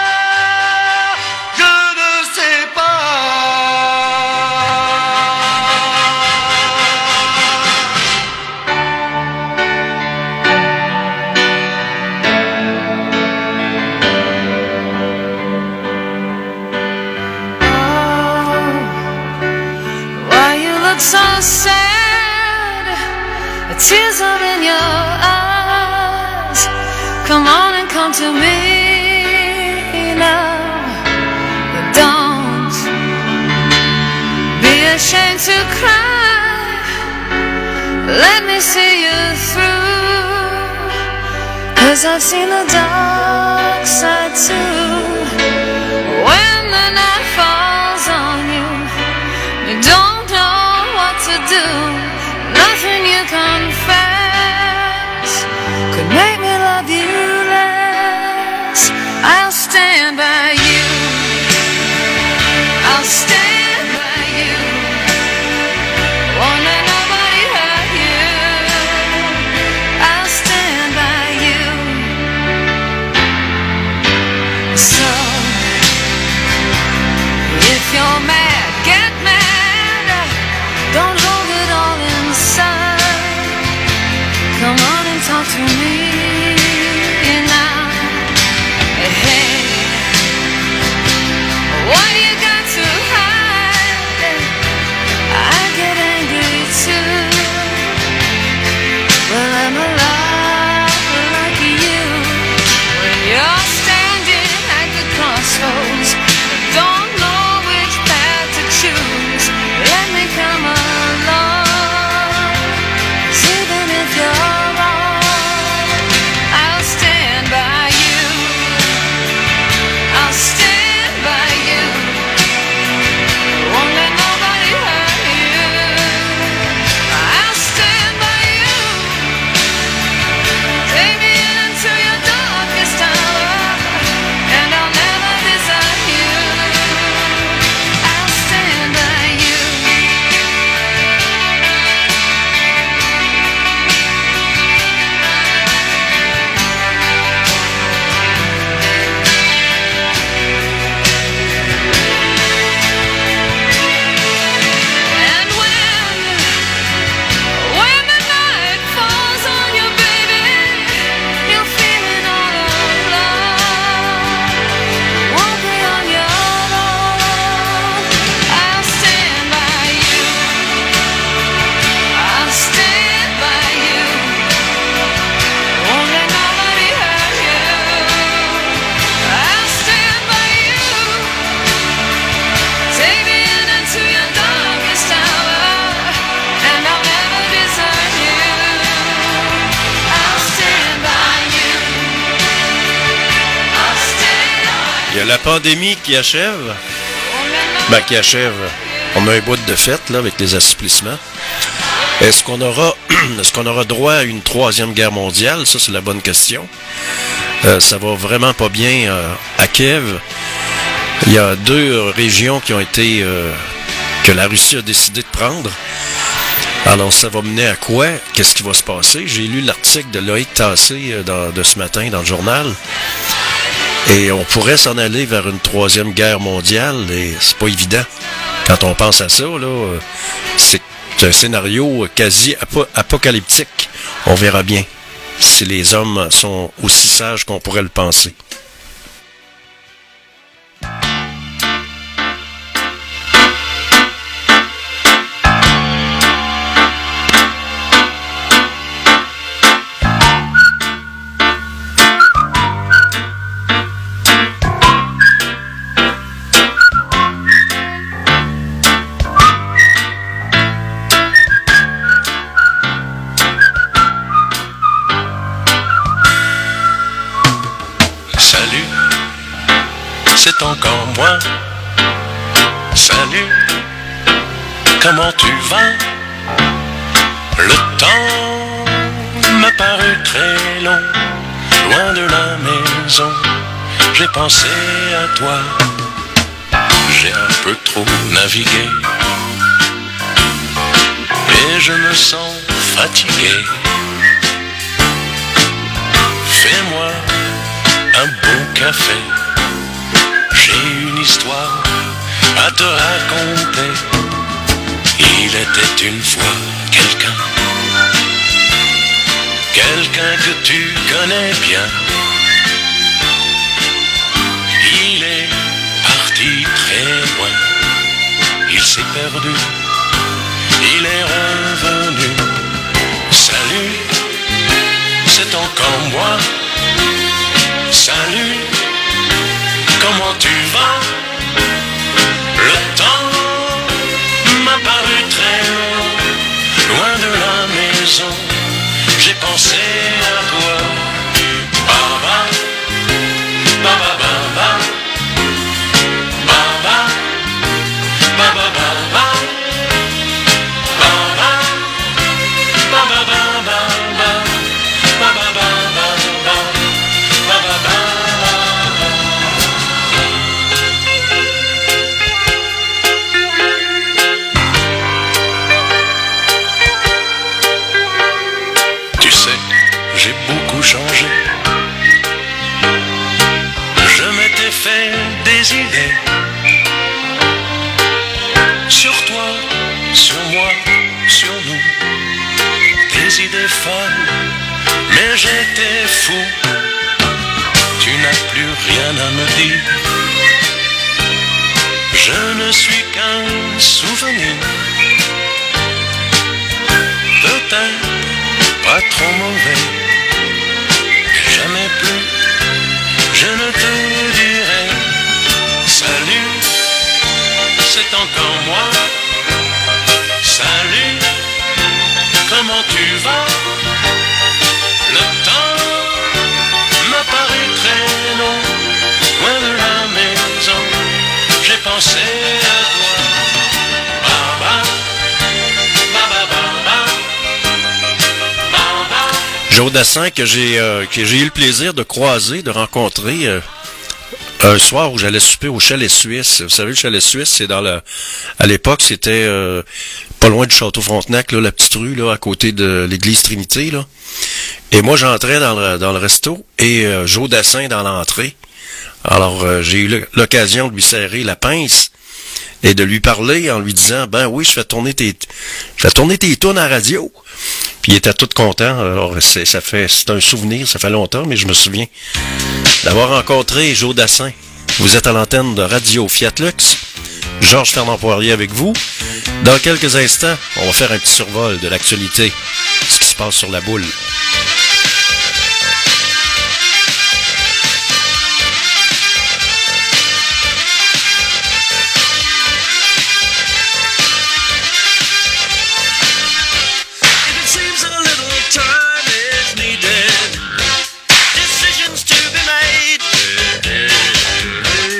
je ne sais pas. So sad, the tears are in your eyes. Come on and come to me now. Don't be ashamed to cry. Let me see you through, 'cause I've seen the dark side too. When the night falls on you, you don't know what to do. Nothing you confess could make me love you less. I'll stand by you, I'll stand by you. Won't let nobody hurt you. I'll stand by you. So if you're mad, get mad. Don't hold it all Il y a la pandémie qui achève. Ben, qui achève. On a un bout de fête, là, avec les assouplissements. Est-ce qu'on aura, est-ce qu'on aura droit à une troisième guerre mondiale? Ça, c'est la bonne question. Euh, ça va vraiment pas bien euh, à Kiev. Il y a deux euh, régions qui ont été, euh, que la Russie a décidé de prendre. Alors, ça va mener à quoi? Qu'est-ce qui va se passer? J'ai lu l'article de Loïc Tassé euh, dans, de ce matin dans le journal. Et on pourrait s'en aller vers une troisième guerre mondiale, et c'est pas évident. Quand on pense à ça, là, c'est un scénario quasi ap- apocalyptique. On verra bien si les hommes sont aussi sages qu'on pourrait le penser. C'est encore moi. Salut, comment tu vas? Le temps m'a paru très long, loin de la maison. J'ai pensé à toi, j'ai un peu trop navigué et je me sens fatigué. Fais-moi un bon café. J'ai une histoire à te raconter. Il était une fois quelqu'un, quelqu'un que tu connais bien. Il est parti très loin, il s'est perdu, il est revenu. Salut, c'est encore moi. Salut, comment tu vas? Le temps m'a paru très long, loin de la maison. J'ai pensé à toi. Baba, baba, baba, baba, baba, baba, baba, baba, baba, baba, baba, baba. J'ai beaucoup changé. Je m'étais fait des idées sur toi, sur moi, sur nous. Des idées folles, mais j'étais fou. Tu n'as plus rien à me dire. Je ne suis qu'un souvenir. Peut-être pas trop mauvais. Jamais plus, je ne te dirai. Salut, c'est encore moi. Salut, comment tu vas? Le temps m'a paru très long, loin de la maison. J'ai pensé à toi. Baba, baba, baba. Joe Dassin, que j'ai euh, que j'ai eu le plaisir de croiser, de rencontrer euh, un soir où j'allais souper au Chalet Suisse. Vous savez, le Chalet Suisse, c'est dans le... À l'époque, c'était euh, pas loin du Château Frontenac, là, la petite rue, là, à côté de l'église Trinité, là. Et moi, j'entrais dans le, dans le resto, et euh, Joe Dassin dans l'entrée. Alors, euh, j'ai eu l'occasion de lui serrer la pince et de lui parler en lui disant, ben oui, je fais tourner tes, je fais tourner tes tunes à radio. Puis il était tout content. Alors, c'est, ça fait, c'est un souvenir, ça fait longtemps, mais je me souviens d'avoir rencontré Joe Dassin. Vous êtes à l'antenne de Radio Fiat Lux. Georges Fernand Poirier avec vous. Dans quelques instants, on va faire un petit survol de l'actualité, ce qui se passe sur la boule. Decisions to be made.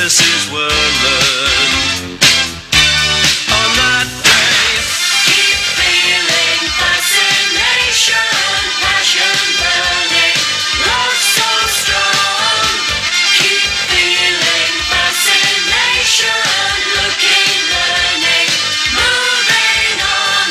fantasies were learned on that day. Keep feeling fascination, passion burning, love so strong. Keep feeling fascination, looking, learning, moving on.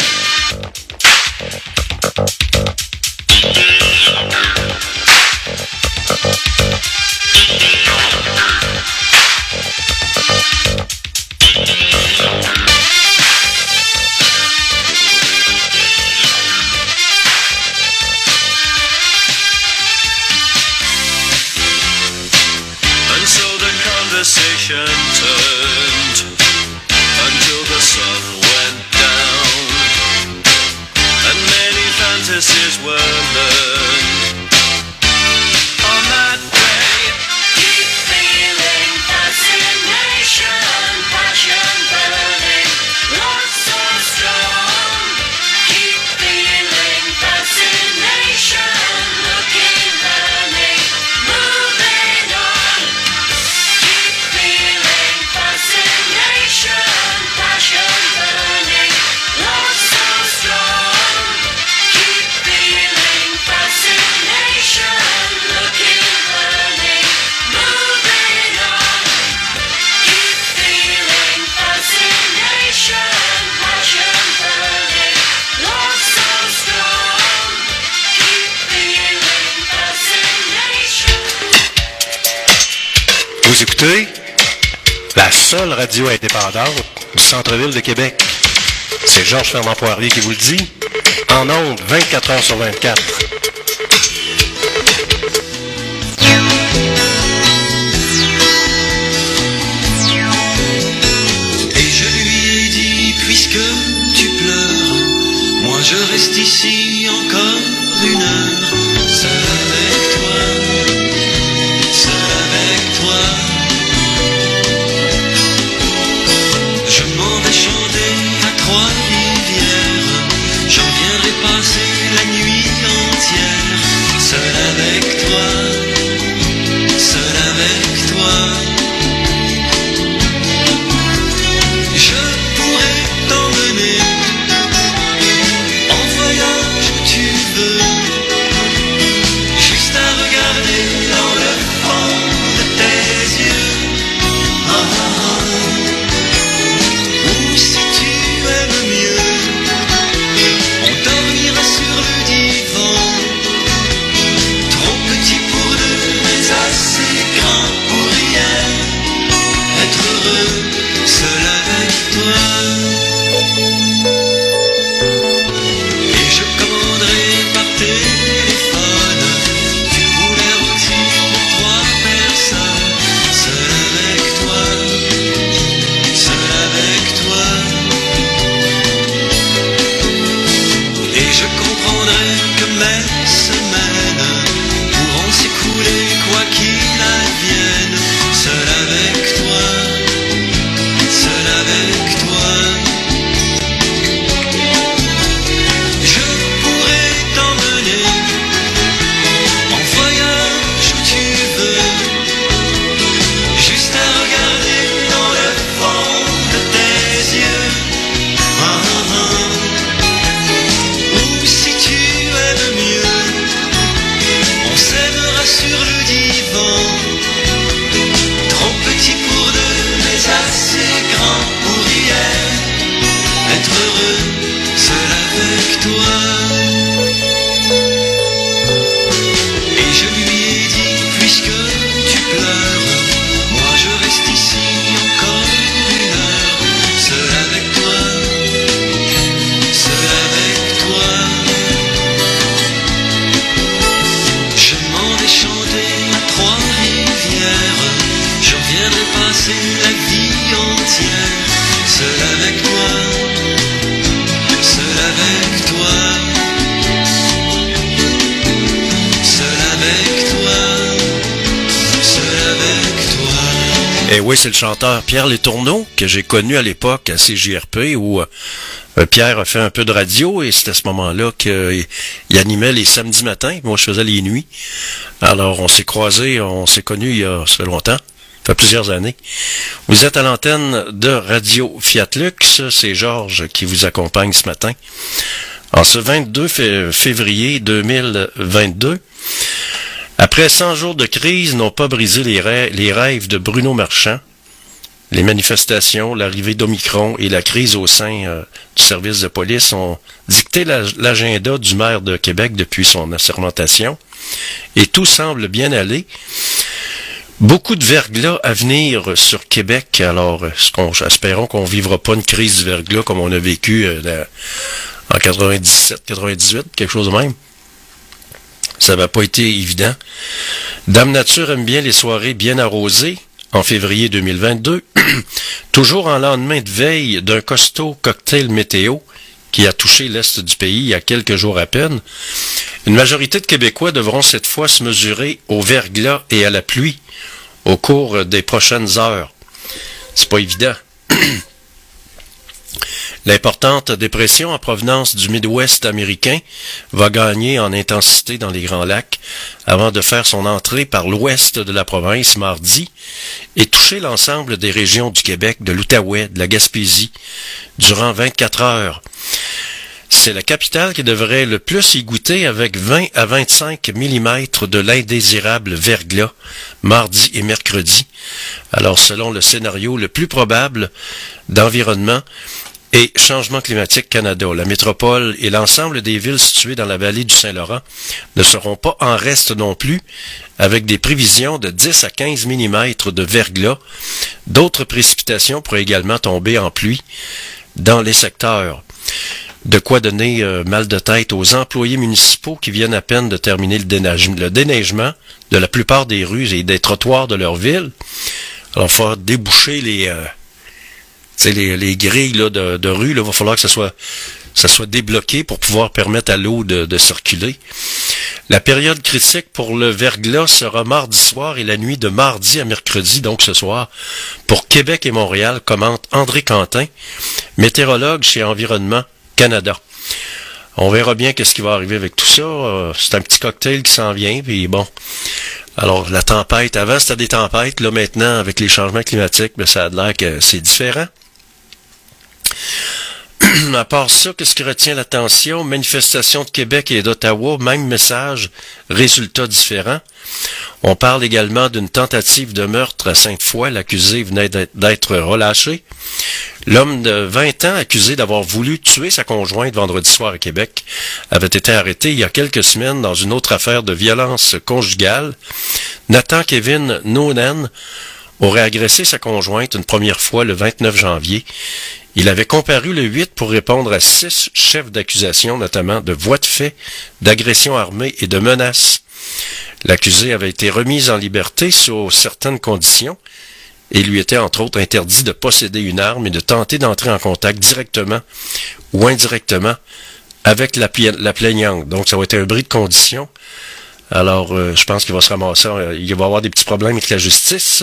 And so the conversation turned until the sun went down, and many fantasies were learned on that day. Keep feeling fascination, passion burning, love so strong. Keep feeling fascination, looking, learning, moving on. Keep feeling fascination, passion burning, love so strong. Keep feeling fascination, looking, learning, moving on. Keep feeling fascination, passion burning, love so strong. Keep feeling fascination. Vous écoutez la seule radio indépendante du centre-ville de Québec. C'est Georges Fernand Poirier qui vous le dit. En ondes, vingt-quatre heures sur vingt-quatre. Et je lui ai dit, puisque tu pleures, moi je reste ici encore une heure, seul avec toi, seul avec toi. Je m'en vais chanter à Trois-Rivières, j'en viendrai passer la nuit entière, seul avec toi, seul avec toi. Je pourrais t'emmener en voyage où tu veux, juste à regarder dans le fond de tes yeux. Ah, ah, ah. Ou si tu aimes mieux, on dormira sur le divan, trop petit pour deux mais assez grand pour rien, être heureux seul avec toi. Et je commanderai par téléphone du poulet rôti pour trois personnes, seul avec toi, seul avec toi. Et je comprendrai que mes semaines pourront s'écouler quoi qu'il advienne, seul avec toi, seul avec toi. Je pourrais t'emmener en voyage où tu veux, juste à regarder dans le fond de tes yeux. Ah, ah, ah. Ou si tu aimes mieux, on s'aimera sur le divan, trop petit pour deux mais assez grand pour rien, être heureux seul avec toi. Et je lui ai dit, puisque tu pleures, moi je reste ici encore une heure, seul avec toi, seul avec toi. Je m'en vais chanter à Trois-Rivières, j'en viendrai passer la vie entière, seul avec toi, seul avec toi, seul avec toi, seul avec toi. Et oui, c'est le chanteur Pierre Letourneau que j'ai connu à l'époque à C J R P où euh, Pierre a fait un peu de radio et c'était à ce moment-là qu'il il animait les samedis matins. Moi, je faisais les nuits. Alors, on s'est croisés, on s'est connus il y a, ça fait longtemps. fait plusieurs années. Vous êtes à l'antenne de Radio Fiat Lux. C'est Georges qui vous accompagne ce matin. En ce vingt-deux février deux mille vingt-deux, après cent jours de crise n'ont pas brisé les, rê- les rêves de Bruno Marchand. Les manifestations, l'arrivée d'Omicron et la crise au sein euh, du service de police ont dicté la, l'agenda du maire de Québec depuis son assermentation. Et tout semble bien aller. Beaucoup de verglas à venir sur Québec. Alors, ce qu'on, espérons qu'on ne vivra pas une crise du verglas comme on a vécu euh, la, en quatre-vingt-dix-sept quatre-vingt-dix-huit, quelque chose de même. Ça n'a pas été évident. Dame Nature aime bien les soirées bien arrosées. En février deux mille vingt-deux, toujours en lendemain de veille d'un costaud cocktail météo qui a touché l'est du pays il y a quelques jours à peine, une majorité de Québécois devront cette fois se mesurer au verglas et à la pluie au cours des prochaines heures. C'est pas évident. L'importante dépression en provenance du Midwest américain va gagner en intensité dans les Grands Lacs avant de faire son entrée par l'ouest de la province mardi et toucher l'ensemble des régions du Québec, de l'Outaouais, de la Gaspésie, durant vingt-quatre heures. C'est la capitale qui devrait le plus y goûter avec vingt à vingt-cinq millimètres de l'indésirable verglas mardi et mercredi. Alors, selon le scénario le plus probable d'environnement et Changement climatique Canada, la métropole et l'ensemble des villes situées dans la vallée du Saint-Laurent ne seront pas en reste non plus, avec des prévisions de dix à quinze millimètres de verglas. D'autres précipitations pourraient également tomber en pluie dans les secteurs. De quoi donner euh, mal de tête aux employés municipaux qui viennent à peine de terminer le, déneige, le déneigement de la plupart des rues et des trottoirs de leur ville. Alors, il faut déboucher les... Euh, C'est les, les grilles là, de, de rue, il va falloir que ça soit, ça soit débloqué pour pouvoir permettre à l'eau de, de circuler. La période critique pour le verglas sera mardi soir et la nuit de mardi à mercredi, donc ce soir, pour Québec et Montréal, commente André Quentin, météorologue chez Environnement Canada. On verra bien qu'est-ce qui va arriver avec tout ça. Euh, c'est un petit cocktail qui s'en vient, puis bon... Alors, la tempête, avant c'était des tempêtes, là maintenant, avec les changements climatiques, ben, ça a l'air que c'est différent. À part ça, qu'est-ce qui retient l'attention? Manifestation de Québec et d'Ottawa, même message, résultat différent. On parle également d'une tentative de meurtre à Sainte-Foy. L'accusé venait d'être relâché. L'homme de vingt ans, accusé d'avoir voulu tuer sa conjointe vendredi soir à Québec, avait été arrêté il y a quelques semaines dans une autre affaire de violence conjugale. Nathan Kevin Noonan aurait agressé sa conjointe une première fois le vingt-neuf janvier. Il avait comparu le huit pour répondre à six chefs d'accusation, notamment de voies de fait, d'agression armée et de menaces. L'accusé avait été remis en liberté sous certaines conditions et lui était entre autres interdit de posséder une arme et de tenter d'entrer en contact directement ou indirectement avec la, la plaignante. Donc ça va être un bris de conditions. Alors euh, je pense qu'il va se ramasser, euh, il va avoir des petits problèmes avec la justice.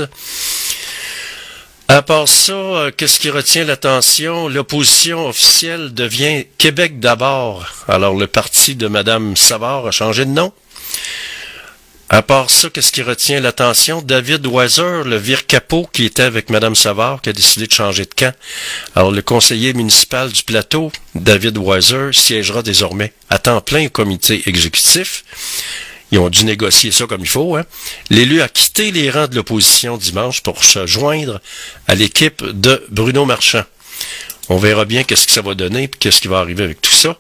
À part ça, euh, qu'est-ce qui retient l'attention? L'opposition officielle devient Québec d'abord. Alors le parti de Mme Savard a changé de nom. À part ça, qu'est-ce qui retient l'attention? David Weiser, le vire-capot qui était avec Mme Savard, qui a décidé de changer de camp. Alors, le conseiller municipal du plateau, David Weiser, siégera désormais à temps plein au comité exécutif. Ils ont dû négocier ça comme il faut, hein. L'élu a quitté les rangs de l'opposition dimanche pour se joindre à l'équipe de Bruno Marchand. On verra bien qu'est-ce que ça va donner et qu'est-ce qui va arriver avec tout ça.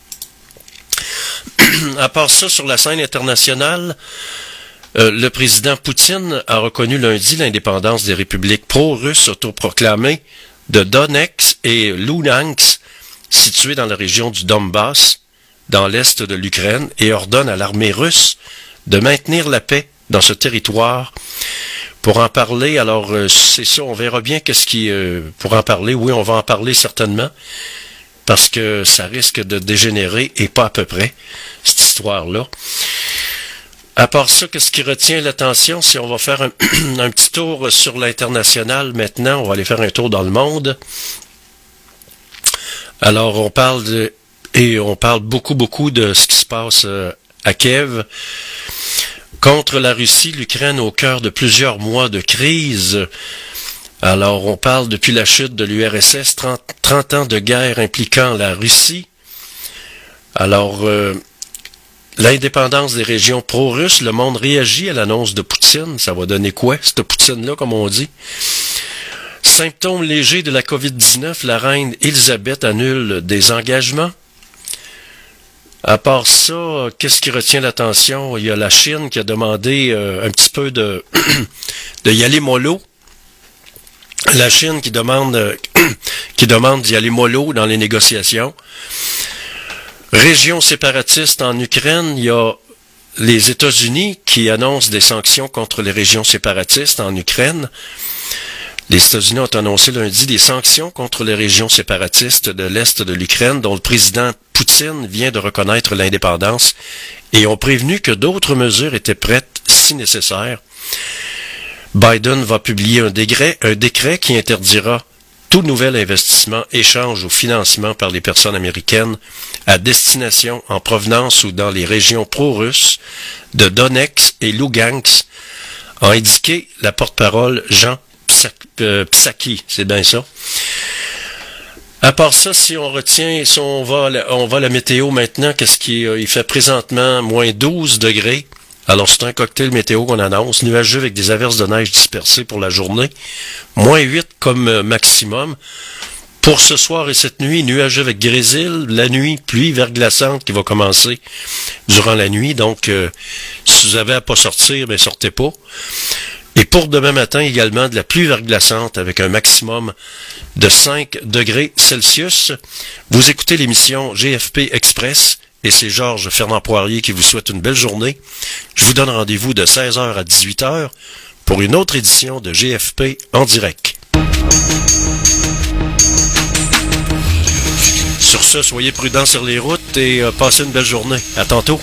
À part ça, sur la scène internationale, euh, le président Poutine a reconnu lundi l'indépendance des républiques pro-russes autoproclamées de Donetsk et Luhansk, situées dans la région du Donbass, dans l'est de l'Ukraine, et ordonne à l'armée russe de maintenir la paix dans ce territoire. Pour en parler, alors euh, c'est ça, on verra bien qu'est-ce qui... Euh, pour en parler, oui, on va en parler certainement, parce que ça risque de dégénérer, et pas à peu près, cette histoire-là. À part ça, qu'est-ce qui retient l'attention? Si on va faire un, un petit tour sur l'international maintenant, on va aller faire un tour dans le monde. Alors, on parle de... Et on parle beaucoup, beaucoup de ce qui se passe euh, à Kiev. Contre la Russie, l'Ukraine au cœur de plusieurs mois de crise. Alors, on parle depuis la chute de l'U R S S, trente, trente ans de guerre impliquant la Russie. Alors, euh, l'indépendance des régions pro-russes, le monde réagit à l'annonce de Poutine. Ça va donner quoi, cette Poutine-là, comme on dit? Symptômes légers de la covid dix-neuf, la reine Élisabeth annule des engagements. À part ça, qu'est-ce qui retient l'attention? Il y a la Chine qui a demandé euh, un petit peu de, de y aller mollo. La Chine qui demande euh, qui demande d'y aller mollo dans les négociations. Région séparatiste en Ukraine, il y a les États-Unis qui annoncent des sanctions contre les régions séparatistes en Ukraine. Les États-Unis ont annoncé lundi des sanctions contre les régions séparatistes de l'Est de l'Ukraine, dont le président Poutine vient de reconnaître l'indépendance, et ont prévenu que d'autres mesures étaient prêtes si nécessaire. Biden va publier un décret, un décret qui interdira tout nouvel investissement, échange ou financement par les personnes américaines à destination, en provenance ou dans les régions pro-russes de Donetsk et Lugansk, a indiqué la porte-parole Jean Psaki, c'est bien ça. À part ça, si on retient, si on va, on va à la météo maintenant, qu'est-ce qui, il fait présentement moins douze degrés. Alors c'est un cocktail météo qu'on annonce, nuageux avec des averses de neige dispersées pour la journée, moins huit comme maximum. Pour ce soir et cette nuit, nuageux avec grésil, la nuit, pluie verglaçante qui va commencer durant la nuit, donc euh, si vous avez à pas sortir, ben sortez pas. Et pour demain matin également, de la pluie verglaçante avec un maximum de cinq degrés Celsius. Vous écoutez l'émission G F P Express et c'est Georges Fernand Poirier qui vous souhaite une belle journée. Je vous donne rendez-vous de seize heures à dix-huit heures pour une autre édition de G F P en direct. Sur ce, soyez prudents sur les routes et euh, passez une belle journée. À tantôt.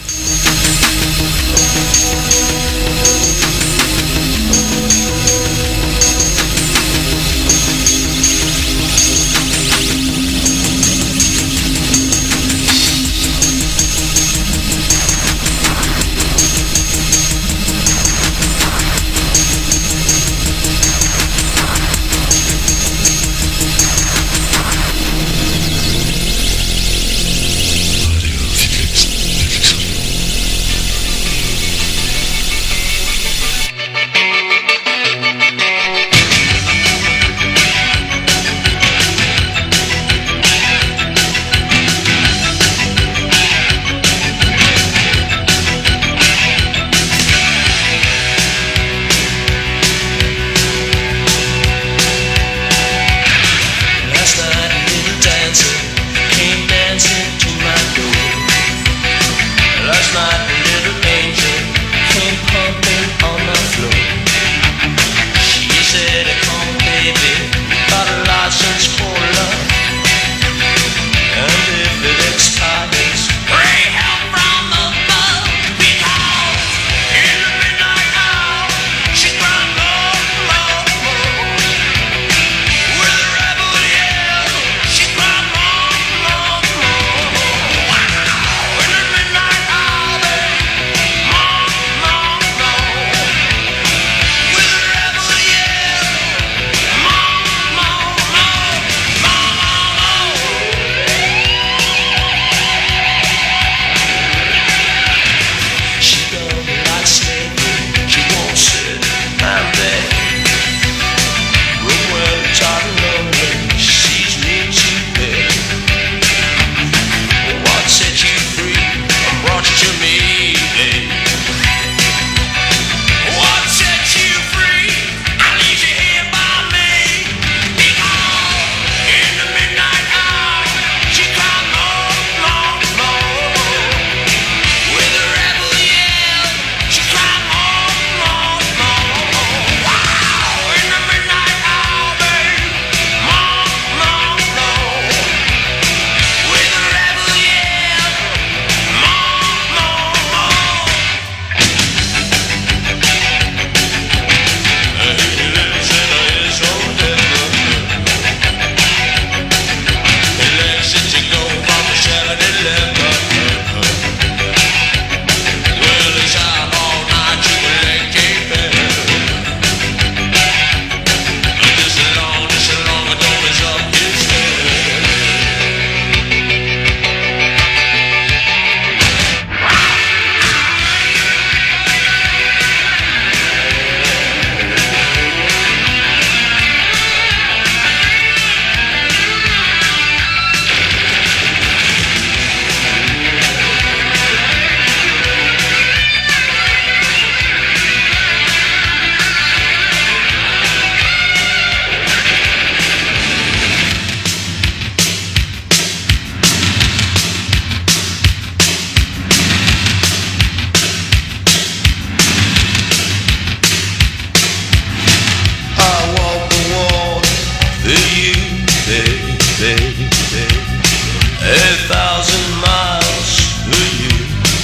baby, a thousand miles for you.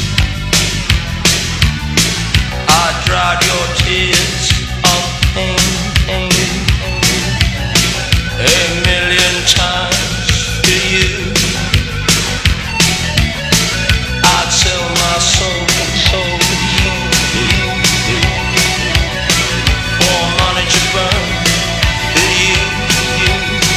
I dried your tears of pain, pain, a million times for you. I'd sell my soul, soul, soul for you, for money to burn for you, you.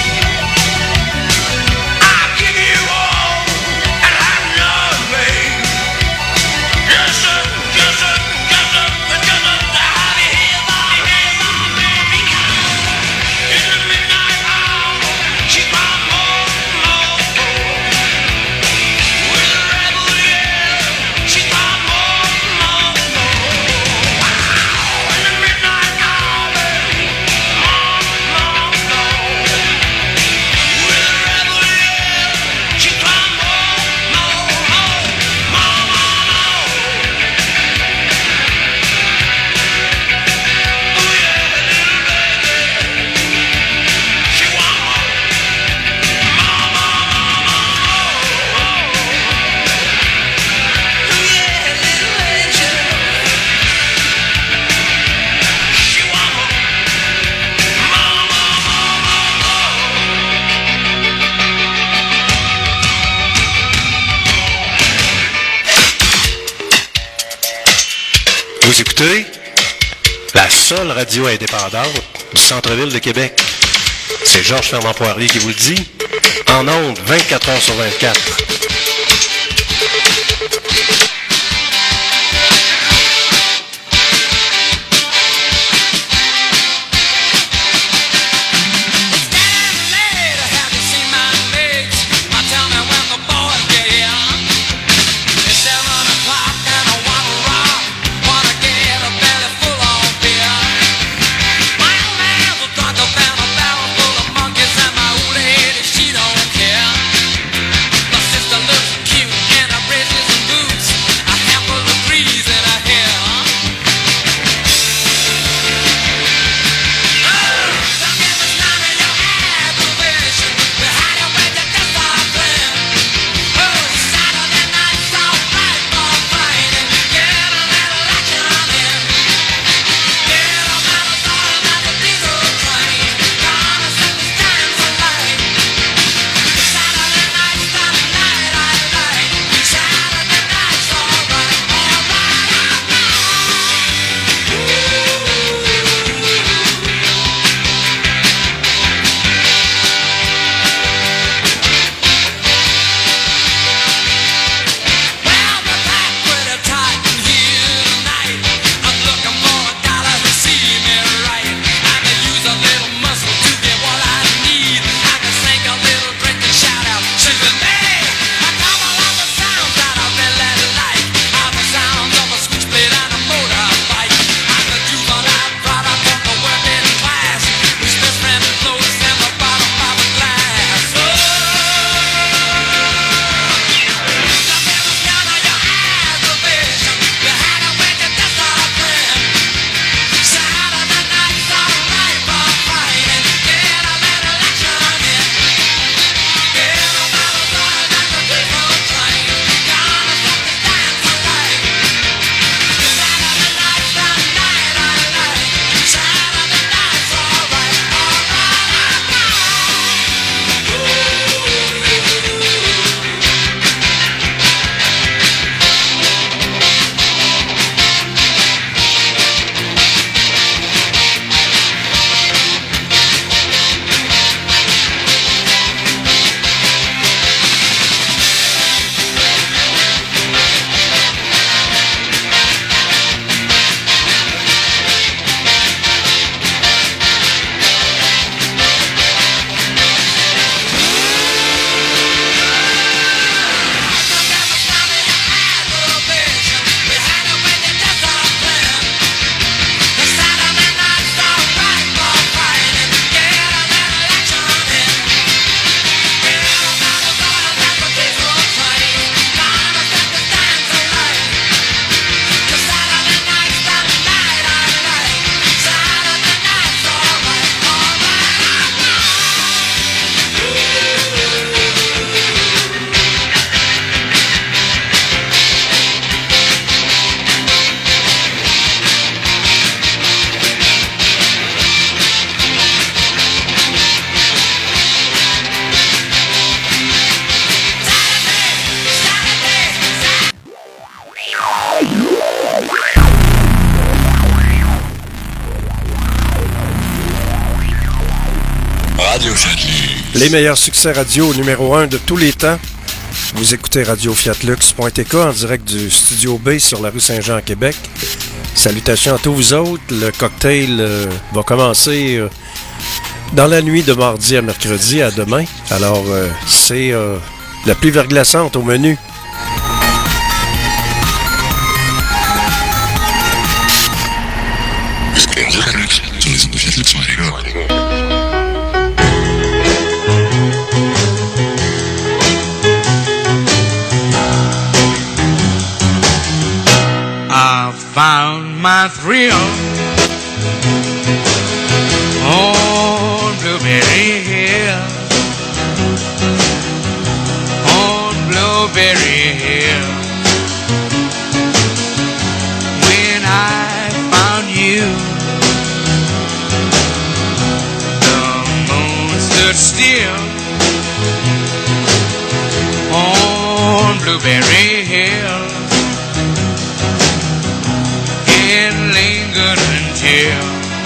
I'll give you all and have none, babe. Yes, sir, yes, sir, yes, sir, yes, sir. I'll be here, I'll be here, I'll be here. In the midnight hour, she's my more, more, more. With a rebel yell, she's my more, more, more. Wow, in the midnight hour, baby, more, more, more. With a rebel yell, she's my more, more, more, more, more. Oh yeah, little baby, she want more, more, more, more, more. Oh yeah, little angel, she want more, more, more, Vous écoutez la seule radio indépendante du centre-ville de Québec. C'est Georges Fernand Poirier qui vous le dit. En ondes, vingt-quatre heures sur vingt-quatre. Sister Radio Châtellus. Les meilleurs succès radio numéro un de tous les temps. Vous écoutez radio fiat lux point t k en direct du Studio B sur la rue Saint-Jean à Québec. Salutations à tous vous autres. Le cocktail euh, va commencer euh, dans la nuit de mardi à mercredi à demain. Alors, euh, c'est euh, la pluie verglaçante au menu. I found my thrill on Blueberry Hill, on Blueberry Hill. When I found you, the moon stood still on Blueberry Hill. And lingered until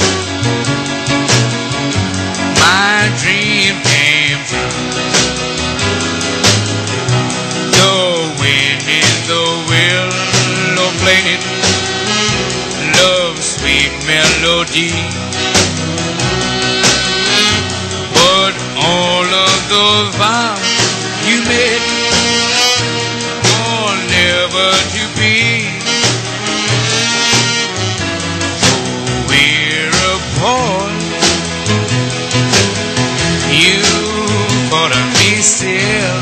my dream came true. The wind in the willow played love's sweet melody, but all of the vows you made are never to be. You thought of me still,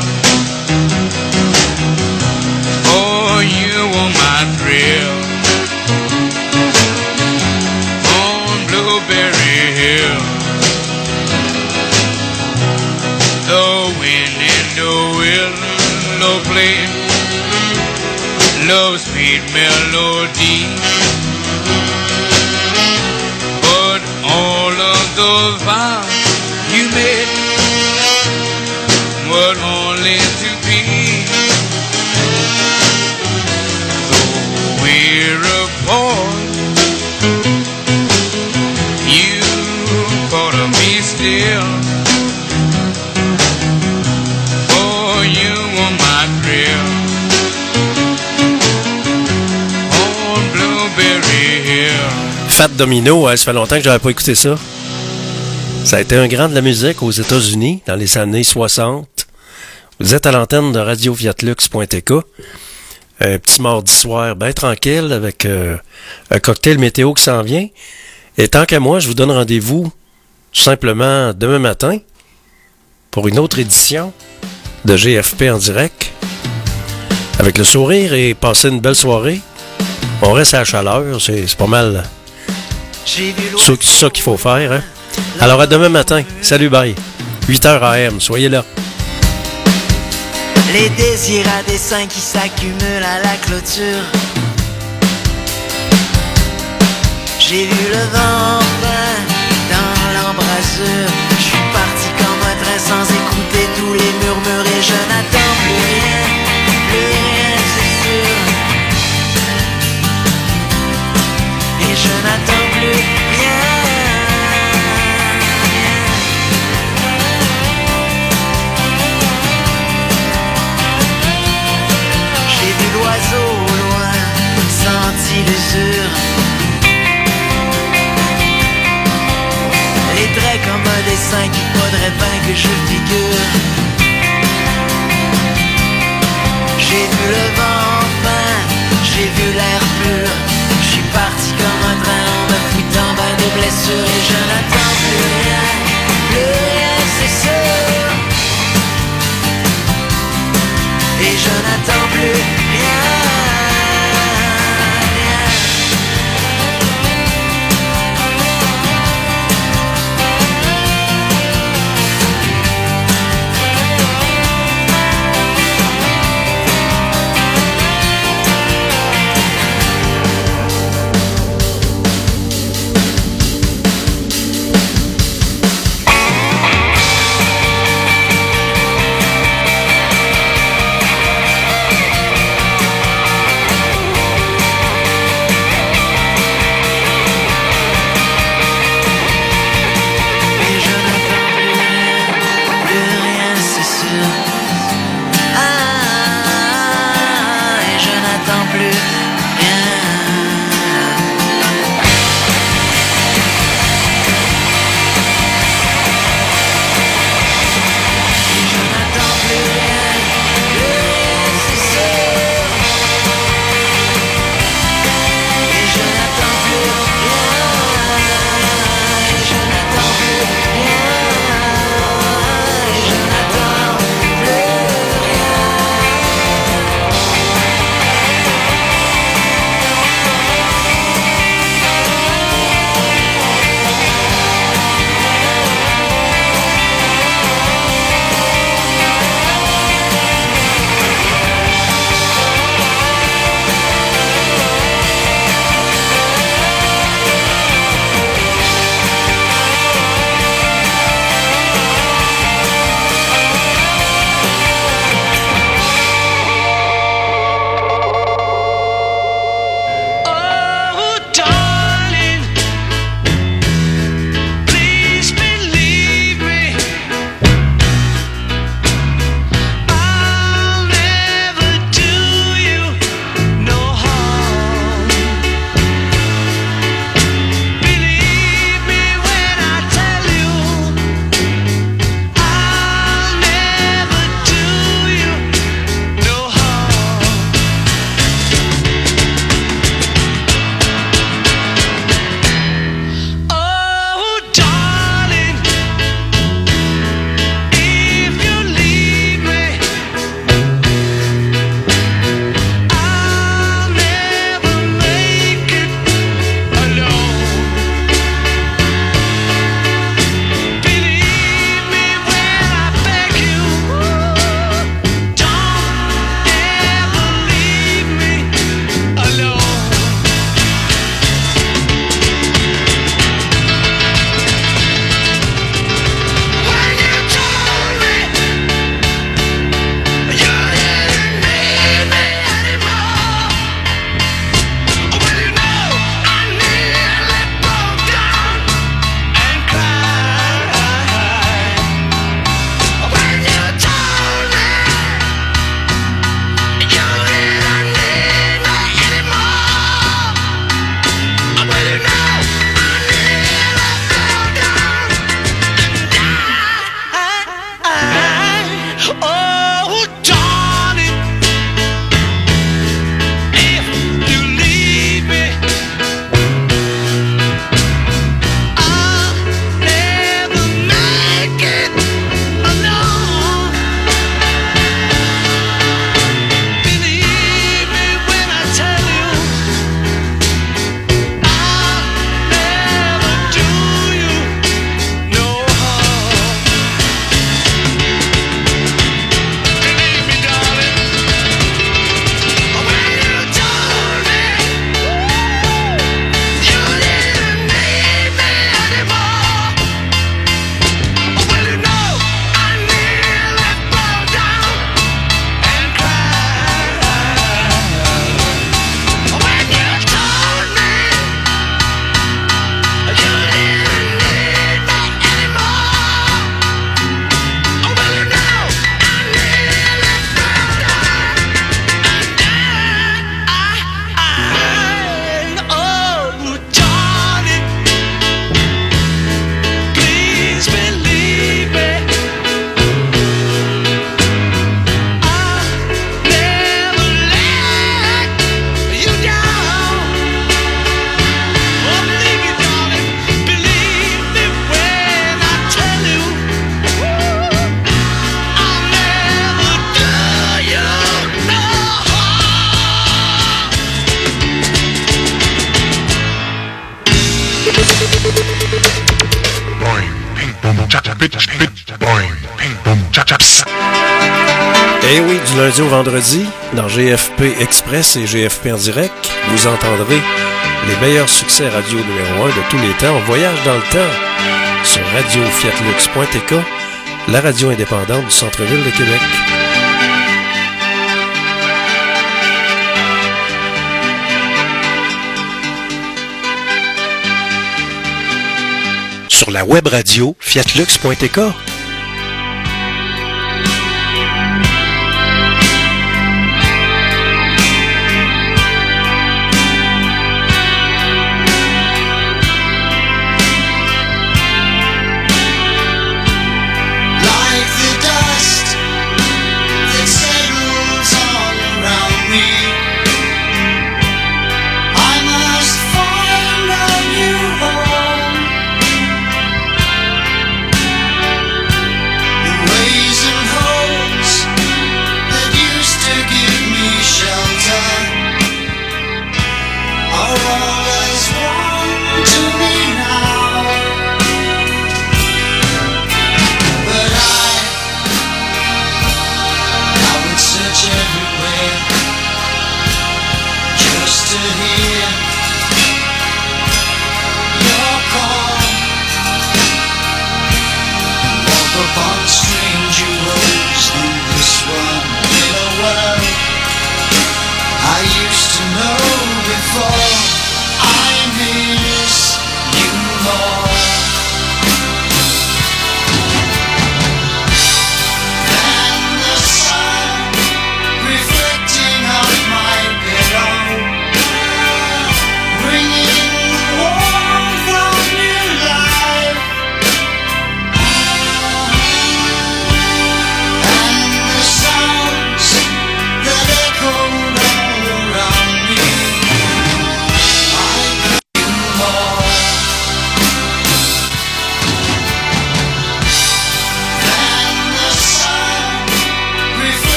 oh, you were my thrill on Blueberry Hill. The wind in the willow played love's sweet melody, but all of the vows you made were only to be. Though we're apart, you thought of me still, oh, you were my thrill on Blueberry Hill. Fat Domino, hein, ça fait longtemps que j'avais pas écouté ça. Ça a été un grand de la musique aux États-Unis dans les années soixante. Vous êtes à l'antenne de radio fiat lux point t k. Un petit mardi soir bien tranquille avec euh, un cocktail météo qui s'en vient. Et tant qu'à moi, je vous donne rendez-vous tout simplement demain matin pour une autre édition de G F P en direct. Avec le sourire et passer une belle soirée. On reste à la chaleur, c'est, c'est pas mal ça, ça qu'il faut faire, hein? Alors à demain matin. Salut, bye. huit heures A M, soyez là. Les désirs à dessein qui s'accumulent à la clôture. J'ai vu le vent dans l'embrasure. Je suis parti comme un train sans écouter tous les murmures. Et je n'attends plus rien, plus rien c'est sûr. Et je n'attends plus rien. L'oiseau au loin, senti l'usure. Les traits comme un dessin qu'il faudrait bien que je figure. J'ai vu le vent enfin, j'ai vu l'air pur. Je suis parti comme un train en me foutant ben de blessures. Et je n'attends plus rien, plus rien c'est sûr. Et je n'attends plus rien. Et oui, du lundi au vendredi, dans G F P Express et G F P en direct, vous entendrez les meilleurs succès radio numéro un de tous les temps. On voyage dans le temps sur radio fiat lux point t k, la radio indépendante du centre-ville de Québec. Sur la web radio fiat lux point t k,